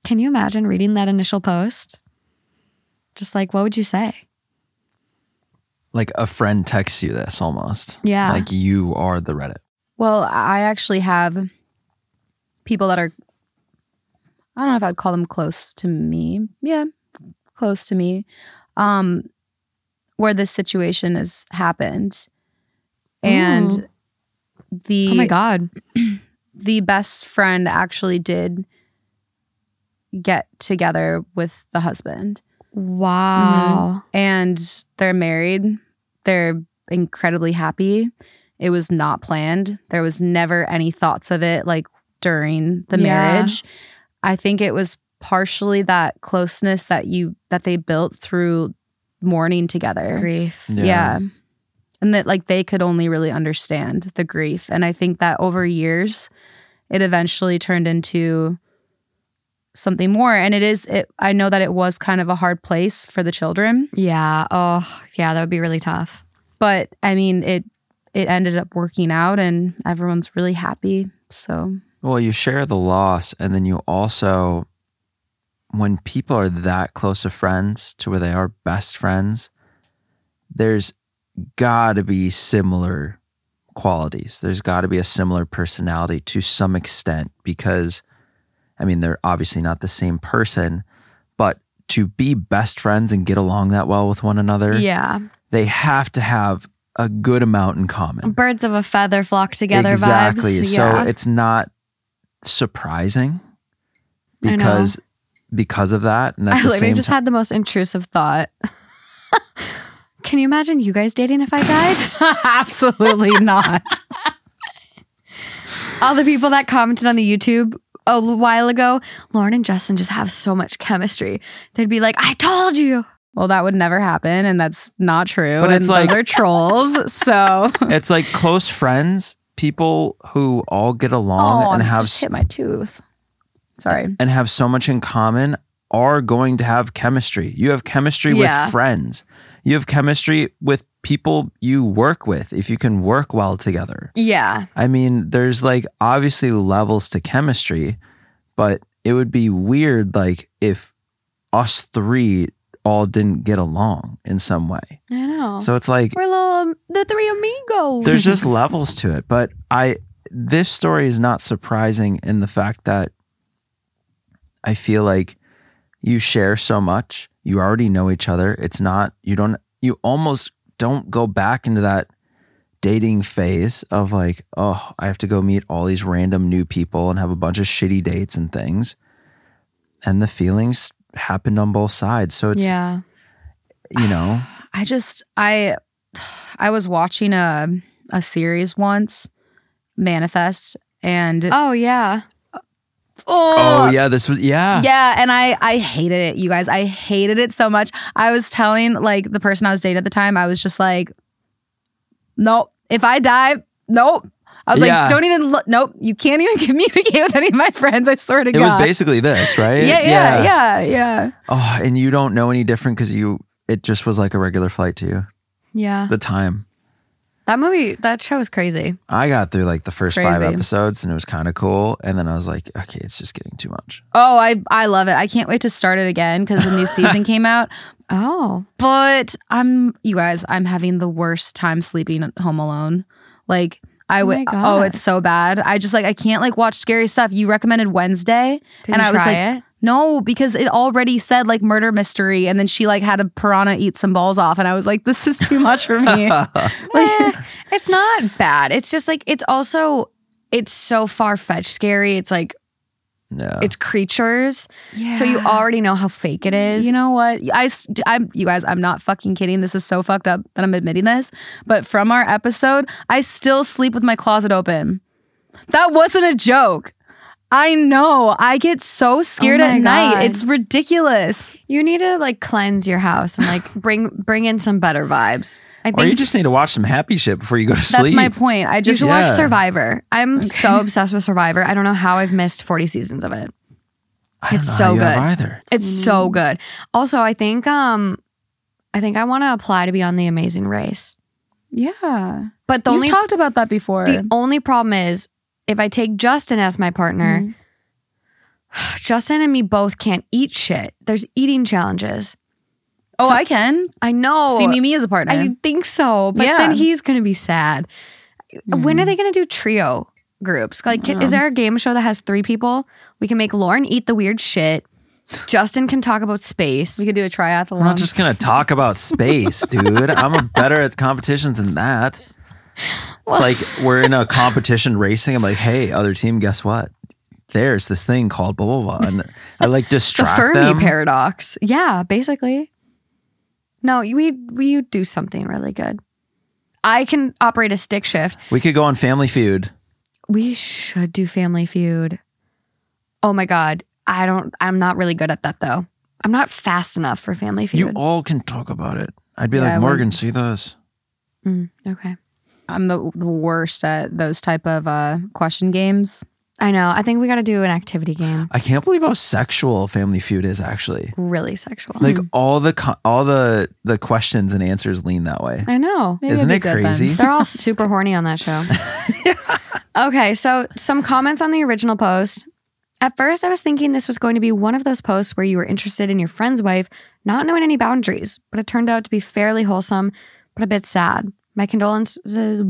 S3: Can you imagine reading that initial post? Just like, what would you say?
S2: Like a friend texts you this almost.
S3: Yeah.
S2: Like you are the Reddit.
S1: Well, I actually have people that are, I don't know if I'd call them close to me. Yeah, close to me. Where this situation has happened. And
S3: Oh my God.
S1: the best friend actually did get together with the husband.
S3: Wow.
S1: And they're married. They're incredibly happy. It was not planned. There was never any thoughts of it like during the marriage. I think it was partially that closeness that they built through mourning together.
S3: Grief.
S1: Yeah. And that like they could only really understand the grief. And I think that over years, it eventually turned into something more. And I know that it was kind of a hard place for the children.
S3: Yeah. Oh, yeah. That would be really tough.
S1: But I mean, it ended up working out and everyone's really happy. So,
S2: Well, you share the loss, and then you also, when people are that close of friends to where they are best friends, there's got to be similar qualities. There's got to be a similar personality to some extent because, I mean, they're obviously not the same person, but to be best friends and get along that well with one another,
S3: Yeah.
S2: they have to have a good amount in common.
S3: Birds of a feather flock together
S2: Exactly.
S3: vibes.
S2: So
S3: Yeah.
S2: it's not surprising
S3: I know.
S2: because of that. And at
S3: I
S2: the
S3: literally
S2: same
S3: just
S2: time,
S3: had the most intrusive thought. Can you imagine you guys dating if I died?
S1: absolutely not.
S3: All the people that commented on the YouTube a while ago, Lauren and Justin just have so much chemistry. They'd be like, I told you.
S1: Well, that would never happen. And that's not true.
S2: But
S1: and
S2: it's like-
S1: those are trolls. So,
S2: it's like close friends, people who all get along and
S1: I
S2: have
S1: just hit my tooth. Sorry.
S2: and have so much in common are going to have chemistry. You have chemistry
S3: Yeah.
S2: with friends. You have chemistry with people you work with if you can work well together.
S3: Yeah.
S2: I mean, there's like obviously levels to chemistry, but it would be weird like if us three all didn't get along in some way.
S3: I know.
S2: So it's like
S3: We're the three amigos.
S2: there's just levels to it. But this story is not surprising in the fact that I feel like you share so much. You already know each other. It's not, you almost don't go back into that dating phase of like, oh, I have to go meet all these random new people and have a bunch of shitty dates and things. And the feelings happened on both sides. So it's,
S3: Yeah.
S2: you know,
S1: I was watching a series once, Manifest, and
S3: Oh, yeah.
S2: oh yeah, this was, yeah.
S1: yeah, and I hated it, you guys. I hated it so much. I was telling like the person I was dating at the time, I was just like, nope, if I die, nope. I was
S2: Yeah.
S1: like, don't even look, nope, you can't even communicate with any of my friends. I swear to
S2: It
S1: God.
S2: was basically this, right?
S1: Yeah.
S2: Oh, and you don't know any different because it just was like a regular flight to you.
S3: Yeah.
S2: The time.
S3: That show was crazy.
S2: I got through like the first 5
S1: Crazy.
S2: episodes and it was kind of cool. And then I was like, okay, it's just getting too much.
S1: Oh, I love it. I can't wait to start it again because the new season came out.
S3: Oh.
S1: But I'm having the worst time sleeping at home alone. Like
S3: my God.
S1: it's so bad. I can't like watch scary stuff. You recommended Wednesday,
S3: Did
S1: and
S3: you
S1: I was
S3: try
S1: like,
S3: it?
S1: no, because it already said like murder mystery, and then she like had a piranha eat some balls off, and I was like, this is too much for me. Like,
S3: It's not bad. It's just like, it's so far-fetched scary. It's like,
S2: Yeah.
S3: it's creatures. So you already know how fake it is.
S1: you know what? You guys, I'm not fucking kidding. This is so fucked up that I'm admitting this. But from our episode, I still sleep with my closet open. That wasn't a joke. I know. I get so scared
S3: Oh my
S1: at night.
S3: God.
S1: It's ridiculous.
S3: You need to like cleanse your house and like bring in some better vibes. I
S2: Or
S3: think
S2: you just need to watch some happy shit before you go to
S1: That's
S2: sleep.
S1: my point. I
S3: you
S1: just
S3: should watch
S2: Yeah.
S3: Survivor. I'm so obsessed with Survivor. I don't know how I've missed 40 seasons of it.
S2: I don't
S3: it's
S2: know
S3: so
S2: how you have
S3: good.
S2: either.
S3: It's so good. Also, I think I want to apply to be on The Amazing Race.
S1: yeah.
S3: But the
S1: You've
S3: only
S1: talked about that before.
S3: the only problem is if I take Justin as my partner, Justin and me both can't eat shit. There's eating challenges.
S1: Oh, I can.
S3: I know.
S1: So you need me as a partner.
S3: I think so. But
S1: Yeah.
S3: then he's going to be sad. When are they going to do trio groups? Like, is there a game show that has 3 people? We can make Lauren eat the weird shit. Justin can talk about space.
S1: We could do a triathlon.
S2: We're not just gonna talk about space, dude. I'm better at competitions than that. It's like we're in a competition racing. I'm like, hey, other team, guess what? There's this thing called blah blah blah, and I like
S3: The
S2: distract
S3: Fermi
S2: them.
S3: paradox. Yeah, basically. No, we do something really good. I can operate a stick shift.
S2: We could go on Family Feud.
S3: We should do Family Feud. Oh my God. I'm not really good at that though. I'm not fast enough for Family Feud.
S2: You all can talk about it. I'd be
S1: Yeah,
S2: like, Morgan, see this?
S3: Okay.
S1: I'm the worst at those type of question games.
S3: I know. I think we got to do an activity game.
S2: I can't believe how sexual Family Feud is actually.
S3: Really sexual.
S2: Like all the questions and answers lean that way.
S3: I know.
S1: Maybe
S2: Isn't
S1: it'd
S2: it
S1: be good then.
S2: crazy?
S3: They're all super horny on that show. Okay, so some comments on the original post. At first, I was thinking this was going to be one of those posts where you were interested in your friend's wife, not knowing any boundaries, but it turned out to be fairly wholesome, but a bit sad. My condolences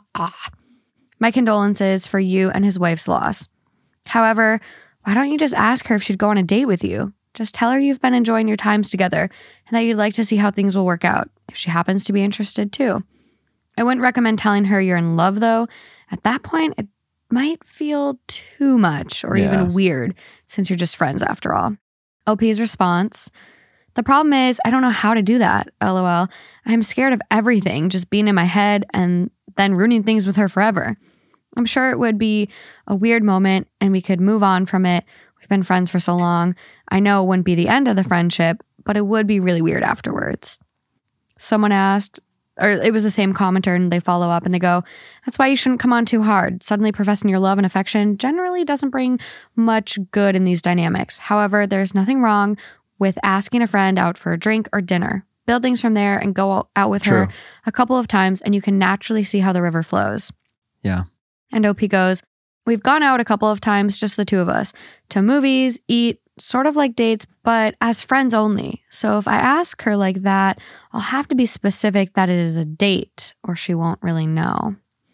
S3: for you and his wife's loss. However, why don't you just ask her if she'd go on a date with you? Just tell her you've been enjoying your times together and that you'd like to see how things will work out, if she happens to be interested too. I wouldn't recommend telling her you're in love, though. At that point, it might feel too much or even weird since you're just friends after all. OP's response: the problem is I don't know how to do that, LOL. I'm scared of everything just being in my head and then ruining things with her forever. I'm sure it would be a weird moment and we could move on from it. We've been friends for so long. I know it wouldn't be the end of the friendship, but it would be really weird afterwards. Someone asked, or it was the same commenter, and they follow up and they go, that's why you shouldn't come on too hard. Suddenly professing your love and affection generally doesn't bring much good in these dynamics. However, there's nothing wrong with asking a friend out for a drink or dinner. Build things from there and go out with her a couple of times and you can naturally see how the river flows.
S2: Yeah.
S3: And OP goes, we've gone out a couple of times, just the two of us, to movies, eat, sort of like dates, but as friends only. So if I ask her like that, I'll have to be specific that it is a date or she won't really know.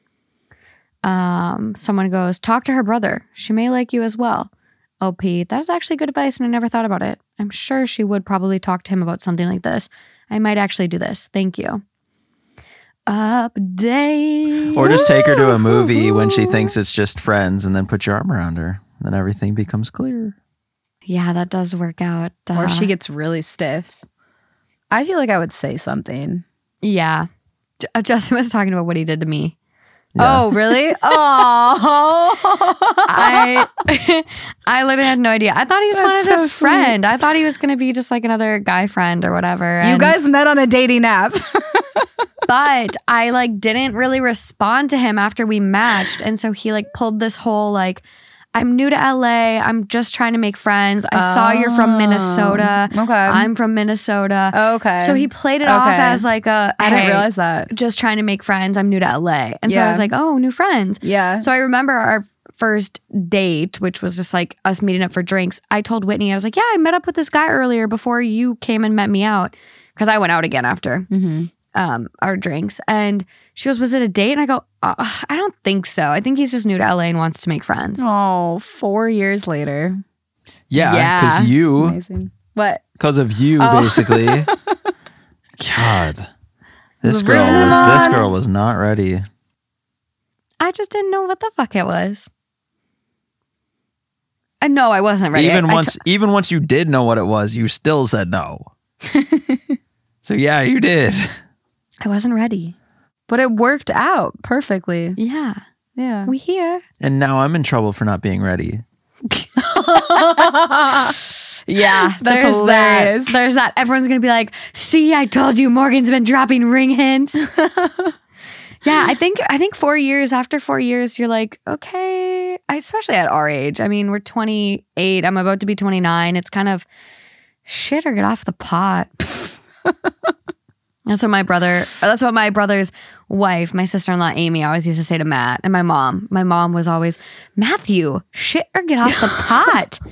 S3: Someone goes, talk to her brother. She may like you as well. OP, that is actually good advice and I never thought about it. I'm sure she would probably talk to him about something like this. I might actually do this. Thank you. Update.
S2: Or just take her to a movie when she thinks it's just friends and then put your arm around her. Then everything becomes clear.
S3: Yeah, that does work out.
S1: Or she gets really stiff. I feel like I would say something.
S3: Yeah. Justin was talking about what he did to me.
S1: Yeah. Oh, really? Oh.
S3: I literally had no idea. I thought he just
S1: That's
S3: wanted a
S1: so
S3: friend. I thought he was going to be just like another guy friend or whatever.
S1: You guys met on a dating app.
S3: But I like didn't really respond to him after we matched. And so he like pulled this whole like, I'm new to LA. I'm just trying to make friends. I saw you're from Minnesota.
S1: Okay.
S3: I'm from Minnesota.
S1: Okay.
S3: So he played it off as like a,
S1: I didn't realize that.
S3: just trying to make friends. I'm new to LA. And so I
S1: Yeah.
S3: was like, oh, new friends.
S1: Yeah.
S3: So I remember our first date, which was just like us meeting up for drinks. I told Whitney, I was like, yeah, I met up with this guy earlier before you came and met me out. Because I went out again after our drinks. And she goes, was it a date? And I go, I don't think so. I think he's just new to LA and wants to make friends.
S1: Oh, 4 years later.
S2: Yeah,
S3: Yeah.
S2: because you,
S1: Amazing. What?
S2: because of you, basically. God, this
S1: It's
S2: girl
S1: really
S2: was
S1: not.
S2: this girl was not ready.
S3: I just didn't know what the fuck it was. And no, I wasn't ready.
S2: Even once you did know what it was, you still said no. So yeah, you did.
S3: I wasn't ready.
S1: But it worked out perfectly.
S3: Yeah.
S1: Yeah.
S3: We here.
S2: And now I'm in trouble for not being ready.
S3: Yeah,
S1: That's
S3: there's
S1: hilarious.
S3: That. There's that. Everyone's gonna be like, "See, I told you, Morgan's been dropping ring hints." Yeah, I think 4 years. After 4 years, you're like, okay. Especially at our age. I mean, we're 28. I'm about to be 29. It's kind of shit or get off the pot. That's what my brother's wife, my sister-in-law Amy, always used to say to Matt and my mom. My mom was always, Matthew, shit or get off the pot.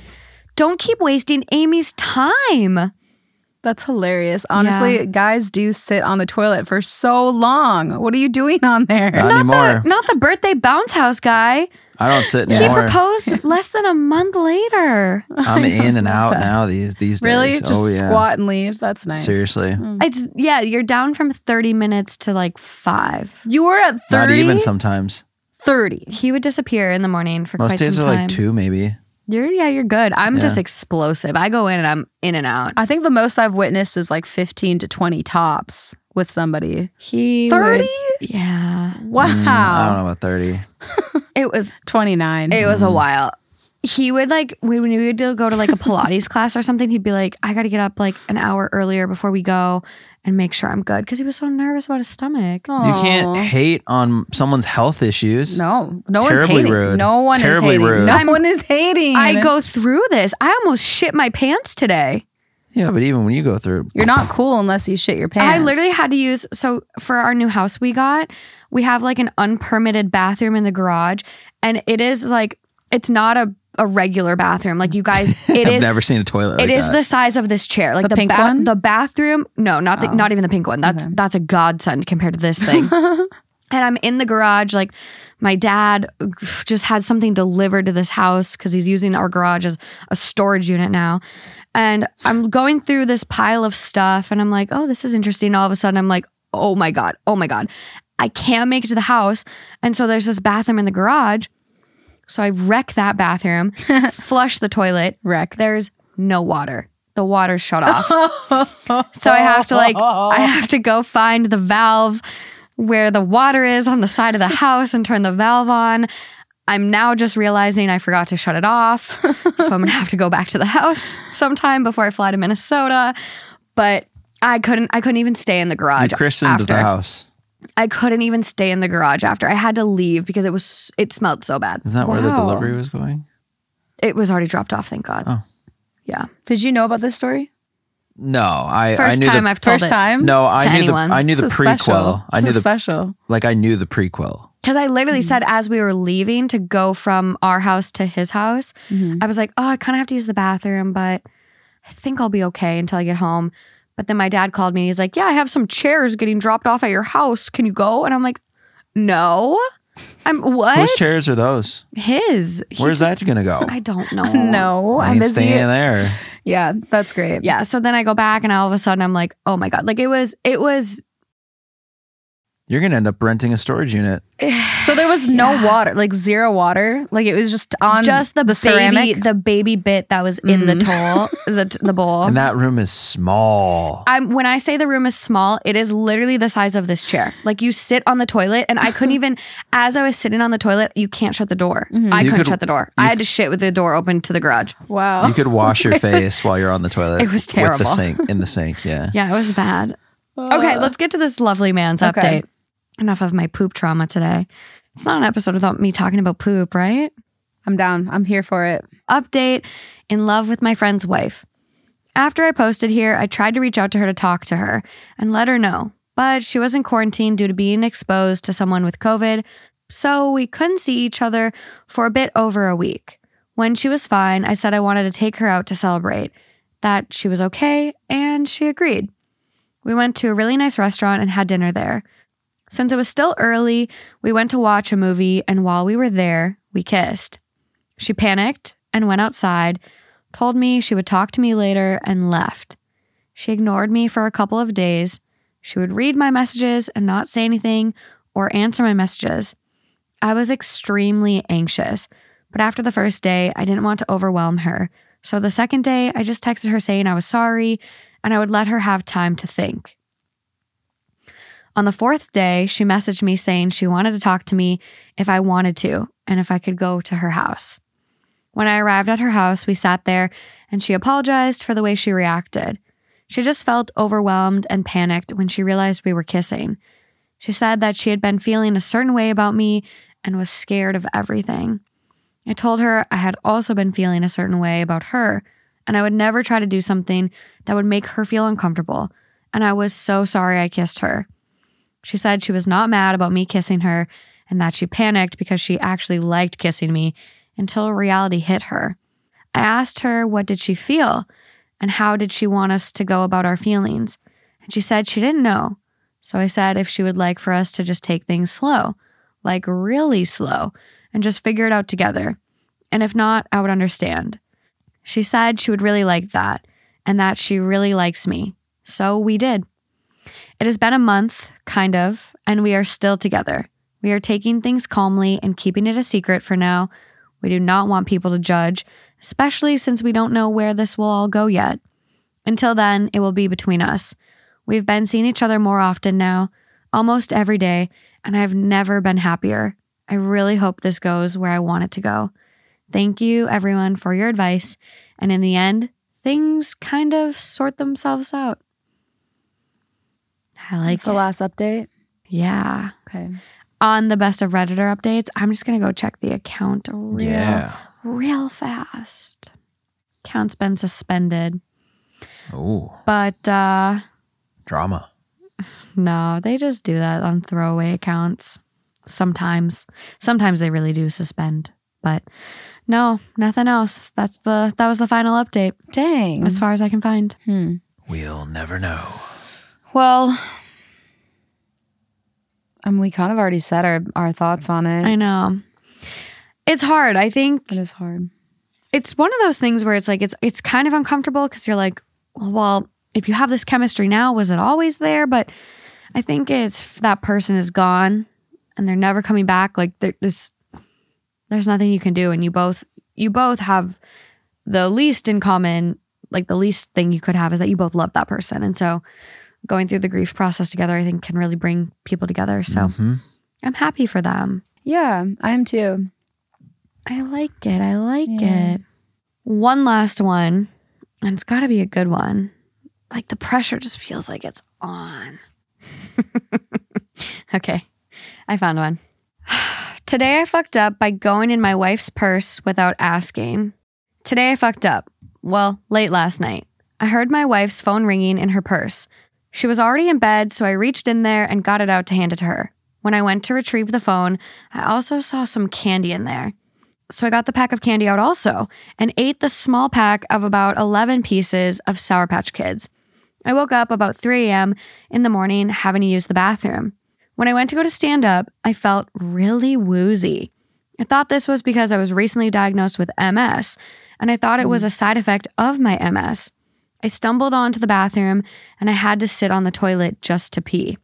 S3: don't keep wasting Amy's time.
S1: That's hilarious. Honestly,
S3: Yeah.
S1: guys do sit on the toilet for so long. What are you doing on there?
S2: Not anymore.
S3: Not the birthday bounce house guy.
S2: I don't sit
S3: He
S2: anymore.
S3: proposed less than a month later.
S2: I'm in and out now these days.
S1: Really? Just
S2: Oh, yeah.
S1: squat and leave? That's nice.
S2: Seriously.
S3: It's you're down from 30 minutes to like 5.
S1: You were at 30?
S2: Not even sometimes.
S1: 30.
S3: He would disappear in the morning for
S2: Most
S3: quite
S2: days
S3: some
S2: are
S3: time.
S2: like 2 maybe.
S3: You're good. I'm just
S2: Yeah.
S3: explosive. I go in and I'm in and out.
S1: I think the most I've witnessed is like 15 to 20 tops with somebody.
S3: He
S1: 30?
S3: would- yeah.
S1: Wow.
S2: I don't know about 30.
S3: It was
S1: 29.
S3: It was a while. He would like when we would go to like a Pilates class or something, he'd be like, I got to get up like an hour earlier before we go and make sure I'm good because he was so nervous about his stomach.
S2: You can't hate on someone's health issues.
S1: No one's
S2: Terribly
S1: hating.
S2: rude.
S1: No one
S2: Terribly
S1: is hating.
S2: rude.
S1: No one is hating.
S3: I go through this. I almost shit my pants today.
S2: Yeah, but even when you go through,
S1: You're not cool unless you shit your pants.
S3: I literally had to use, so for our new house we got, we have like an unpermitted bathroom in the garage. And it is like, it's not a regular bathroom. Like you guys, it
S2: I've
S3: is.
S2: never seen a toilet like
S3: It is
S2: that.
S3: the size of this chair, like
S1: The pink one?
S3: The bathroom. No, not even the pink one. That's a godsend compared to this thing. And I'm in the garage. Like my dad just had something delivered to this house because he's using our garage as a storage unit now. And I'm going through this pile of stuff, and I'm like, oh, this is interesting. All of a sudden, I'm like, oh my god, I can't make it to the house. And so there's this bathroom in the garage. So I wreck that bathroom, flush the toilet.
S1: Wreck.
S3: There's no water. The water's shut off. So I have to go find the valve where the water is on the side of the house and turn the valve on. I'm now just realizing I forgot to shut it off. So I'm going to have to go back to the house sometime before I fly to Minnesota. But I couldn't even stay in the garage
S2: You christened
S3: after.
S2: the house.
S3: I couldn't even stay in the garage after. I had to leave because it smelled so bad.
S2: Is that where the
S1: Wow.
S2: delivery was going?
S3: It was already dropped off, thank God.
S2: Oh.
S3: Yeah.
S1: Did you know about this story?
S2: No, I
S3: First
S2: knew
S3: time
S2: the,
S3: I've told
S1: First
S3: it.
S1: time?
S2: No, I
S3: to
S2: knew
S3: anyone.
S2: the I knew the
S1: This is
S2: prequel.
S1: special.
S2: I
S1: This
S2: knew
S1: is
S2: the
S1: special.
S2: like I knew the prequel.
S3: Because I literally said as we were leaving to go from our house to his house, I was like, oh, I kind of have to use the bathroom, but I think I'll be okay until I get home. But then my dad called me and he's like, yeah, I have some chairs getting dropped off at your house. Can you go? And I'm like, no. What?
S2: Whose chairs are those?
S3: His. He
S2: Where's
S3: just-
S2: that going to go?
S3: I don't know.
S1: No,
S2: I
S1: I'm
S2: ain't
S1: busy.
S2: staying there.
S1: Yeah, that's great.
S3: Yeah. So then I go back and all of a sudden I'm like, oh my God. Like it was
S2: You're going to end up renting a storage unit.
S1: So there was no water, like zero water. Like it was just on
S3: just the
S1: ceramic.
S3: the baby bit that was in the the bowl.
S2: And that room is small.
S3: When I say the room is small, it is literally the size of this chair. Like you sit on the toilet, and I couldn't even. As I was sitting on the toilet, you can't shut the door. I
S2: You
S3: couldn't
S2: could-
S3: shut the door. I had to shit with the door open to the garage.
S1: Wow.
S2: You could wash your face while you're on the toilet.
S3: It was terrible.
S2: With the sink, in the sink, yeah.
S3: Yeah, it was bad. Okay, let's get to this lovely man's
S1: Okay.
S3: update. Enough of my poop trauma today. It's not an episode without me talking about poop, right?
S1: I'm down. I'm here for it.
S3: Update: in love with my friend's wife. After I posted here, I tried to reach out to her to talk to her and let her know, but she was in quarantine due to being exposed to someone with COVID, so we couldn't see each other for a bit over a week. When she was fine, I said I wanted to take her out to celebrate, that she was okay, and she agreed. We went to a really nice restaurant and had dinner there. Since it was still early, we went to watch a movie, and while we were there, we kissed. She panicked and went outside, told me she would talk to me later, and left. She ignored me for a couple of days. She would read my messages and not say anything or answer my messages. I was extremely anxious, but after the first day, I didn't want to overwhelm her. So the second day, I just texted her saying I was sorry and I would let her have time to think. On the fourth day, she messaged me saying she wanted to talk to me if I wanted to and if I could go to her house. When I arrived at her house, we sat there and she apologized for the way she reacted. She just felt overwhelmed and panicked when she realized we were kissing. She said that she had been feeling a certain way about me and was scared of everything. I told her I had also been feeling a certain way about her, and I would never try to do something that would make her feel uncomfortable, and I was so sorry I kissed her. She said she was not mad about me kissing her and that she panicked because she actually liked kissing me until reality hit her. I asked her what did she feel and how did she want us to go about our feelings. And she said she didn't know. So I said if she would like for us to just take things slow, like really slow, and just figure it out together. And if not, I would understand. She said she would really like that and that she really likes me. So we did. It has been a month, kind of, and we are still together. We are taking things calmly and keeping it a secret for now. We do not want people to judge, especially since we don't know where this will all go yet. Until then, it will be between us. We've been seeing each other more often now, almost every day, and I've never been happier. I really hope this goes where I want it to go. Thank you, everyone, for your advice. And in the end, things kind of sort themselves out. I like
S1: That's the last update.
S3: Yeah.
S1: Okay.
S3: On the best of Redditor updates, I'm just going to go check the account real fast. Account's been suspended.
S2: Oh,
S3: But
S2: drama.
S3: no, they just do that on throwaway accounts. Sometimes they really do suspend. But no, nothing else. That was the final update
S1: Dang.
S3: as far as I can find.
S2: We'll never know.
S1: Well, we kind of already said our thoughts on it.
S3: I know. It's hard. I think
S1: It is hard.
S3: it's one of those things where it's like it's kind of uncomfortable because you're like, well, if you have this chemistry now, was it always there? But I think it's that person is gone and they're never coming back. Like there's nothing you can do, and you both have the least in common. Like the least thing you could have is that you both love that person, and so going through the grief process together, I think, can really bring people together. So I'm happy for them.
S1: Yeah, I am too.
S3: I like it. One last one, and it's got to be a good one. Like the pressure just feels like it's on. Okay, I found one. Today I fucked up by going in my wife's purse without asking. Today I fucked up. Well, late last night. I heard my wife's phone ringing in her purse. She was already in bed, so I reached in there and got it out to hand it to her. When I went to retrieve the phone, I also saw some candy in there. So I got the pack of candy out also and ate the small pack of about 11 pieces of Sour Patch Kids. I woke up about 3 a.m. in the morning having to use the bathroom. When I went to go to stand up, I felt really woozy. I thought this was because I was recently diagnosed with MS, and I thought it was a side effect of my MS. I stumbled onto the bathroom and I had to sit on the toilet just to pee.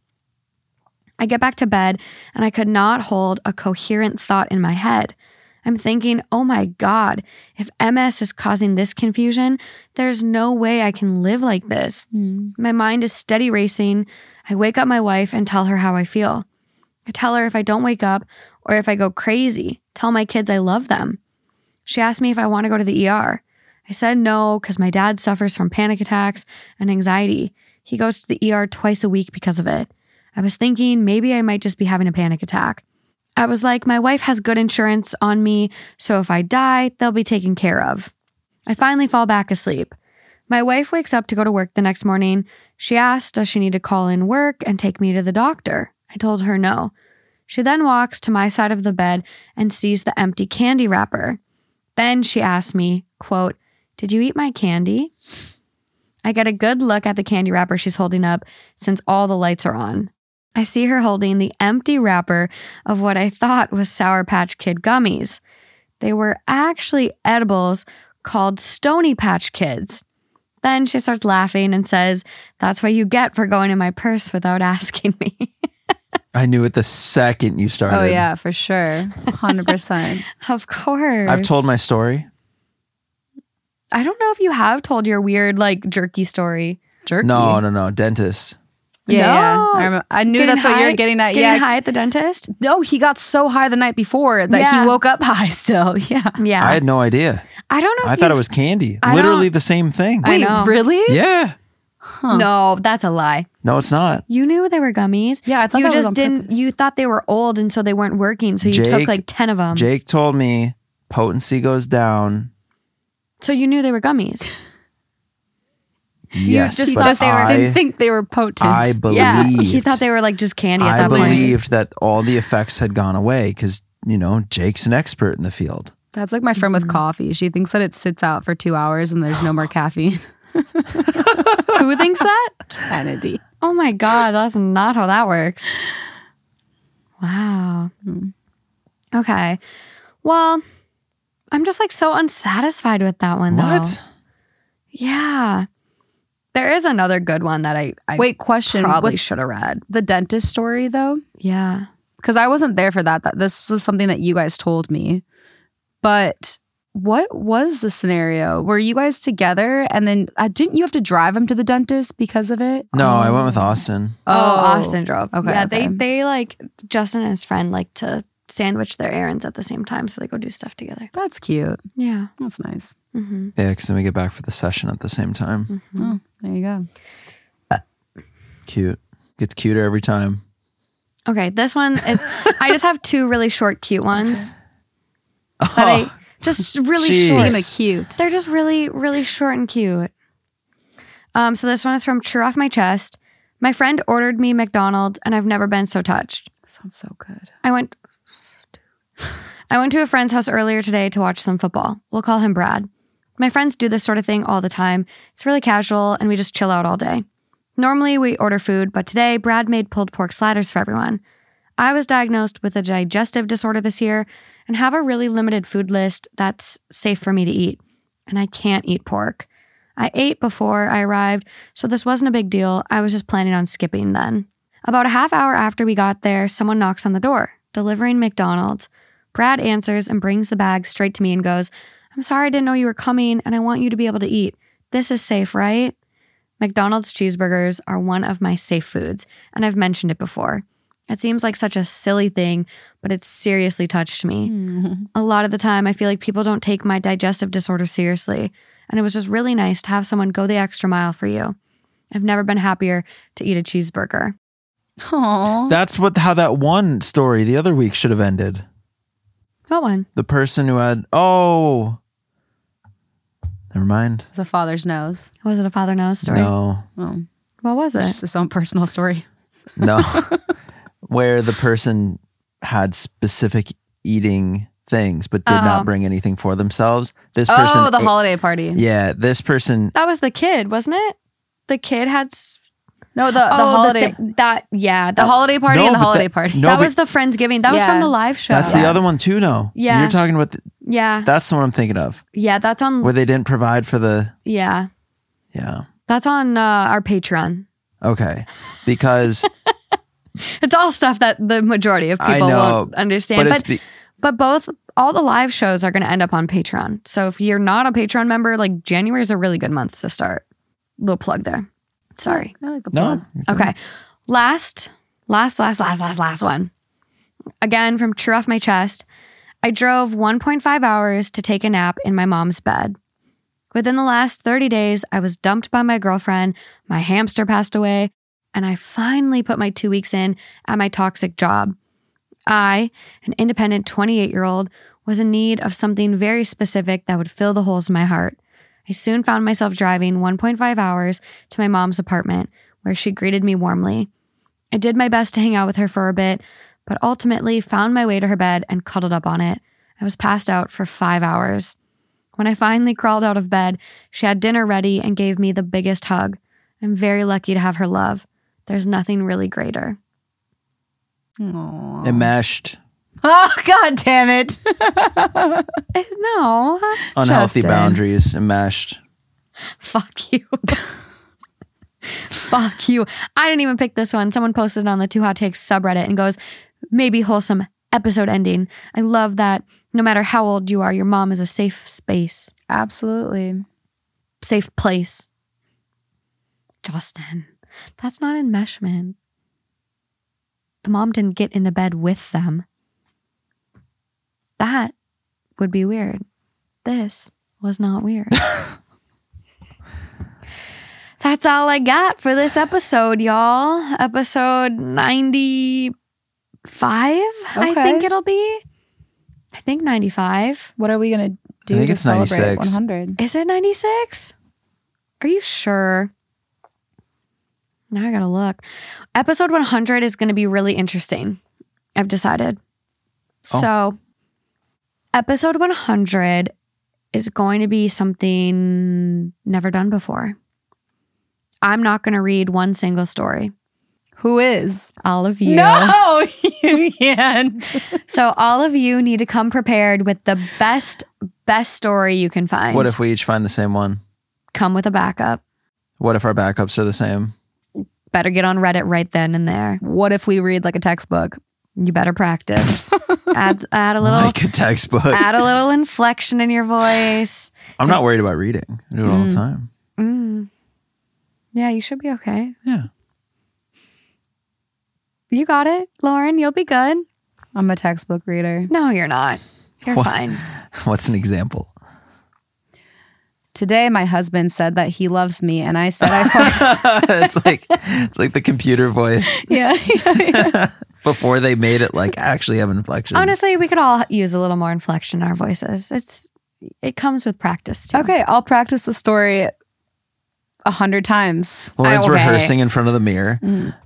S3: I get back to bed and I could not hold a coherent thought in my head. I'm thinking, oh my God, if MS is causing this confusion, there's no way I can live like this. My mind is steady racing. I wake up my wife and tell her how I feel. I tell her if I don't wake up or if I go crazy, tell my kids I love them. She asked me if I want to go to the ER. I said no because my dad suffers from panic attacks and anxiety. He goes to the ER twice a week because of it. I was thinking maybe I might just be having a panic attack. I was like, my wife has good insurance on me, so if I die, they'll be taken care of. I finally fall back asleep. My wife wakes up to go to work the next morning. She asked, does she need to call in work and take me to the doctor? I told her no. She then walks to my side of the bed and sees the empty candy wrapper. Then she asked me, quote, did you eat my candy? I get a good look at the candy wrapper she's holding up since all the lights are on. I see her holding the empty wrapper of what I thought was Sour Patch Kid gummies. They were actually edibles called Stony Patch Kids. Then she starts laughing and says, that's what you get for going in my purse without asking me.
S2: I knew it the second you started.
S1: Oh yeah, for sure. 100%.
S3: Of course.
S2: I've told my story.
S3: I don't know if you have told your weird, like, jerky story.
S1: Jerky.
S2: No. Dentist.
S1: Yeah.
S3: No.
S1: I knew that's what you were getting at.
S3: Getting high at the dentist?
S1: No, he got so high the night before that he woke up high still. Yeah.
S3: Yeah.
S2: I had no idea.
S3: I don't know if
S2: I thought it was candy.
S3: I
S2: Literally
S3: don't-
S2: the same thing.
S3: I know.
S1: Really?
S2: Yeah.
S3: No, that's a lie.
S2: No, it's not.
S3: You knew they were gummies.
S1: Yeah, I thought
S3: you
S1: that was
S3: just
S1: on
S3: didn't.
S1: purpose.
S3: You thought they were old, and so they weren't working. So you took like 10 of them.
S2: Jake told me potency goes
S3: So you knew they were gummies.
S2: Yes,
S3: just
S2: but
S3: thought they were-
S1: Didn't think they were potent.
S2: I believed.
S3: Yeah, he thought they were like just candy at
S2: I
S3: that point.
S2: believed that all the effects had gone away because, Jake's an expert in the field.
S1: That's like my friend with coffee. She thinks that it sits out for 2 hours and there's no more caffeine.
S3: Who thinks that?
S1: Kennedy.
S3: Oh my God, that's not how that works. Wow. Okay. Well, I'm just like so unsatisfied with that one though.
S2: What?
S3: Yeah. There is another good one that I
S1: Wait, question.
S3: probably
S1: With
S3: should have read.
S1: the dentist story though?
S3: Yeah.
S1: Because I wasn't there for that. This was something that you guys told me. But what was the scenario? Were you guys together and then didn't you have to drive him to the dentist because of it?
S2: No, I went with Austin.
S3: Oh, Austin drove.
S1: Okay,
S3: Yeah,
S1: okay.
S3: they like Justin and his friend like to sandwich their errands at the same time, so they go do stuff together.
S1: That's cute.
S3: Yeah.
S1: That's nice.
S3: Mm-hmm.
S2: Yeah, because then we get back for the session at the same time.
S1: Oh, there you go.
S2: Cute. Gets cuter every time.
S3: Okay, this one is. I just have two really short, cute ones. That I just really
S2: Jeez.
S3: short.
S1: Speaking of cute.
S3: They're just really, really short and cute. So this one is from True Off My Chest. My friend ordered me McDonald's, and I've never been so touched.
S1: Sounds so good.
S3: I went to a friend's house earlier today to watch some football. We'll call him Brad. My friends do this sort of thing all the time. It's really casual, and we just chill out all day. Normally, we order food, but today, Brad made pulled pork sliders for everyone. I was diagnosed with a digestive disorder this year and have a really limited food list that's safe for me to eat. And I can't eat pork. I ate before I arrived, so this wasn't a big deal. I was just planning on skipping then. About a half hour after we got there, someone knocks on the door, delivering McDonald's. Brad answers and brings the bag straight to me and goes, "I'm sorry I didn't know you were coming, and I want you to be able to eat. This is safe, right?" McDonald's cheeseburgers are one of my safe foods, and I've mentioned it before. It seems like such a silly thing, but it's seriously touched me. A lot of the time, I feel like people don't take my digestive disorder seriously, and it was just really nice to have someone go the extra mile for you. I've never been happier to eat a cheeseburger.
S1: Aww.
S2: That's how that one story the other week should have ended.
S3: What one?
S2: The person who had, never mind.
S1: It's a father's nose.
S3: Was it a father knows story?
S2: No,
S1: Oh,
S3: What was
S1: it's
S3: it?
S1: just his own personal story.
S2: no. Where the person had specific eating things, but did not bring anything for themselves. This person,
S1: Oh, the holiday party.
S2: yeah, this person,
S3: That was the kid, wasn't it? The kid had...
S1: No, the holiday.
S3: The
S1: Holiday party
S2: No,
S1: and the
S2: but
S1: holiday party.
S2: no,
S3: that
S2: but
S3: was the Friendsgiving. That was
S1: Yeah.
S3: from the live show.
S2: that's the other one too. No,
S3: Yeah.
S2: you're talking about.
S3: Yeah.
S2: That's the one I'm thinking of,
S3: Yeah, that's on...
S2: where they didn't provide for the.
S3: Yeah.
S2: Yeah.
S3: That's on our Patreon.
S2: Okay, because
S3: It's all stuff that the majority of
S2: I
S3: people
S2: know,
S3: won't understand. But all the live shows are going to end up on Patreon. So if you're not a Patreon member, like January is a really good month to start. Little plug there. Sorry.
S1: I like the
S2: no.
S1: plug.
S3: Okay. Last one. Again, from True Off My Chest. I drove 1.5 hours to take a nap in my mom's bed. Within the last 30 days, I was dumped by my girlfriend, my hamster passed away, and I finally put my 2 weeks in at my toxic job. I, an independent 28-year-old, was in need of something very specific that would fill the holes in my heart. I soon found myself driving 1.5 hours to my mom's apartment, where she greeted me warmly. I did my best to hang out with her for a bit, but ultimately found my way to her bed and cuddled up on it. I was passed out for 5 hours. When I finally crawled out of bed, she had dinner ready and gave me the biggest hug. I'm very lucky to have her love. There's nothing really greater.
S2: Enmeshed,
S1: Oh, God damn it.
S3: No.
S2: unhealthy
S1: Justin.
S2: boundaries, enmeshed.
S3: Fuck you. Fuck you. I didn't even pick this one. Someone posted it on the Too Hot Takes subreddit and goes, maybe wholesome episode ending. I love that no matter how old you are, your mom is a safe space,
S1: Absolutely.
S3: safe place. Justin, that's not enmeshment. The mom didn't get into bed with them. That would be weird. This was not weird. That's all I got for this episode, y'all. Episode 95, I think it'll be. I think 95.
S1: What are we going to do
S2: I think
S1: to
S2: it's
S1: celebrate
S2: 96.
S1: 100?
S3: Is it 96? Are you sure? Now I gotta look. Episode 100 is going to be really interesting. I've decided. So Episode 100 is going to be something never done before. I'm not going to read one single story.
S1: Who is?
S3: All of you.
S1: No, you can't.
S3: So all of you need to come prepared with the best story you can find.
S2: What if we each find the same one?
S3: Come with a backup.
S2: What if our backups are the same?
S3: Better get on Reddit right then and there.
S1: What if we read like a textbook?
S3: You better practice. add a little
S2: Like a textbook.
S3: add a little inflection in your voice.
S2: I'm not worried about reading. I do it all the time.
S3: Yeah, you should be okay.
S2: Yeah.
S3: You got it, Lauren. You'll be good.
S1: I'm a textbook reader.
S3: No, you're not. You're
S2: What?
S3: fine.
S2: What's an example?
S1: Today, my husband said that he loves me, and I said I fuck.
S2: it's like the computer voice
S1: Yeah.
S2: before they made it like actually have inflections.
S3: Honestly, we could all use a little more inflection in our voices. It comes with practice too.
S1: Okay, I'll practice the story 100 times.
S2: Lauren's
S3: Okay.
S2: rehearsing in front of the mirror.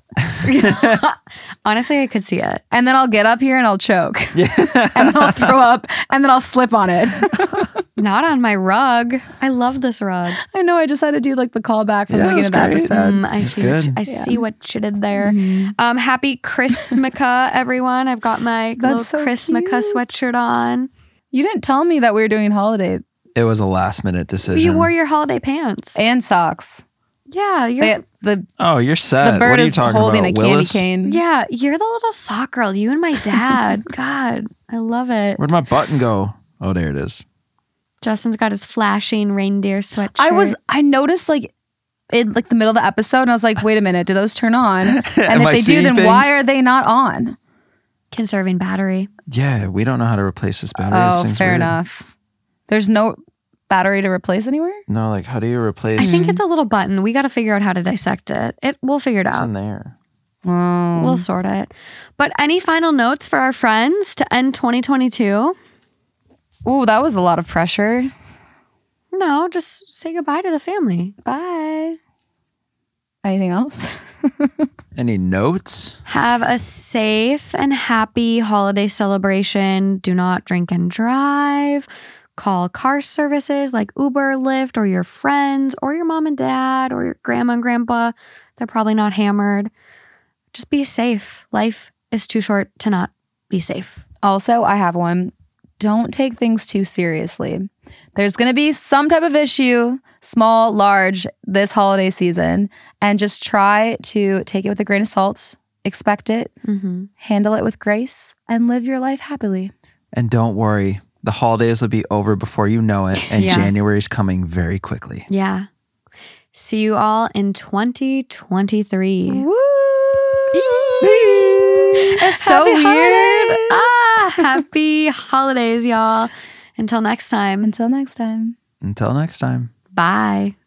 S3: Honestly, I could see it.
S1: And then I'll get up here and I'll choke. And then I'll throw up and then I'll slip on it.
S3: Not on my rug. I love this rug.
S1: I know, I just had to do like the callback from
S2: Yeah,
S1: the beginning of the
S2: that's great.
S1: episode.
S3: I see.
S2: good.
S3: I see what you did there. Happy Christmaka, everyone! I've got my
S1: That's
S3: little
S1: so
S3: Christmaka
S1: cute.
S3: sweatshirt on.
S1: You didn't tell me that we were doing holiday
S2: It was a last minute decision.
S3: You wore your holiday pants.
S1: and socks.
S3: Yeah, you're.
S2: Oh, you're set.
S1: The bird
S2: what are you
S1: is
S2: talking
S1: holding
S2: about?
S1: a candy
S2: Willis?
S1: cane.
S3: Yeah, you're the little sock girl. You and my dad. God, I love it.
S2: Where'd my button go? Oh, there it is.
S3: Justin's got his flashing reindeer sweatshirt.
S1: I noticed like in like the middle of the episode and I was like, wait a minute, do those turn on? And
S2: Am
S1: if
S2: I
S1: they do,
S2: seeing
S1: then
S2: things?
S1: why are they not on?
S3: conserving battery.
S2: Yeah, we don't know how to replace this battery. This
S1: Oh,
S2: thing's
S1: fair
S2: weird.
S1: enough. There's no battery to replace anywhere?
S2: No, like how do you replace?
S3: I think it's a little button. We got to figure out how to dissect it. We'll figure it
S2: it's
S3: out.
S2: in there.
S3: We'll sort it. But any final notes for our friends to end 2022?
S1: Ooh, that was a lot of pressure.
S3: No, just say goodbye to the family.
S1: Bye. Anything else?
S2: Any notes?
S3: Have a safe and happy holiday celebration. Do not drink and drive. Call car services like Uber, Lyft, or your friends, or your mom and dad, or your grandma and grandpa. They're probably not hammered. Just be safe. Life is too short to not be safe.
S1: Also, I have one. Don't take things too seriously. There's going to be some type of issue, small, large, this holiday season, and just try to take it with a grain of salt, expect it, handle it with grace, and live your life happily.
S2: And don't worry, the holidays will be over before you know it, and
S3: Yeah.
S2: January's coming very quickly.
S3: Yeah. See you all in 2023.
S1: Woo!
S3: It's so
S1: Happy
S3: weird.
S1: holidays!
S3: Happy holidays, y'all. Until next time.
S1: Until next time.
S2: Until next time.
S3: Bye.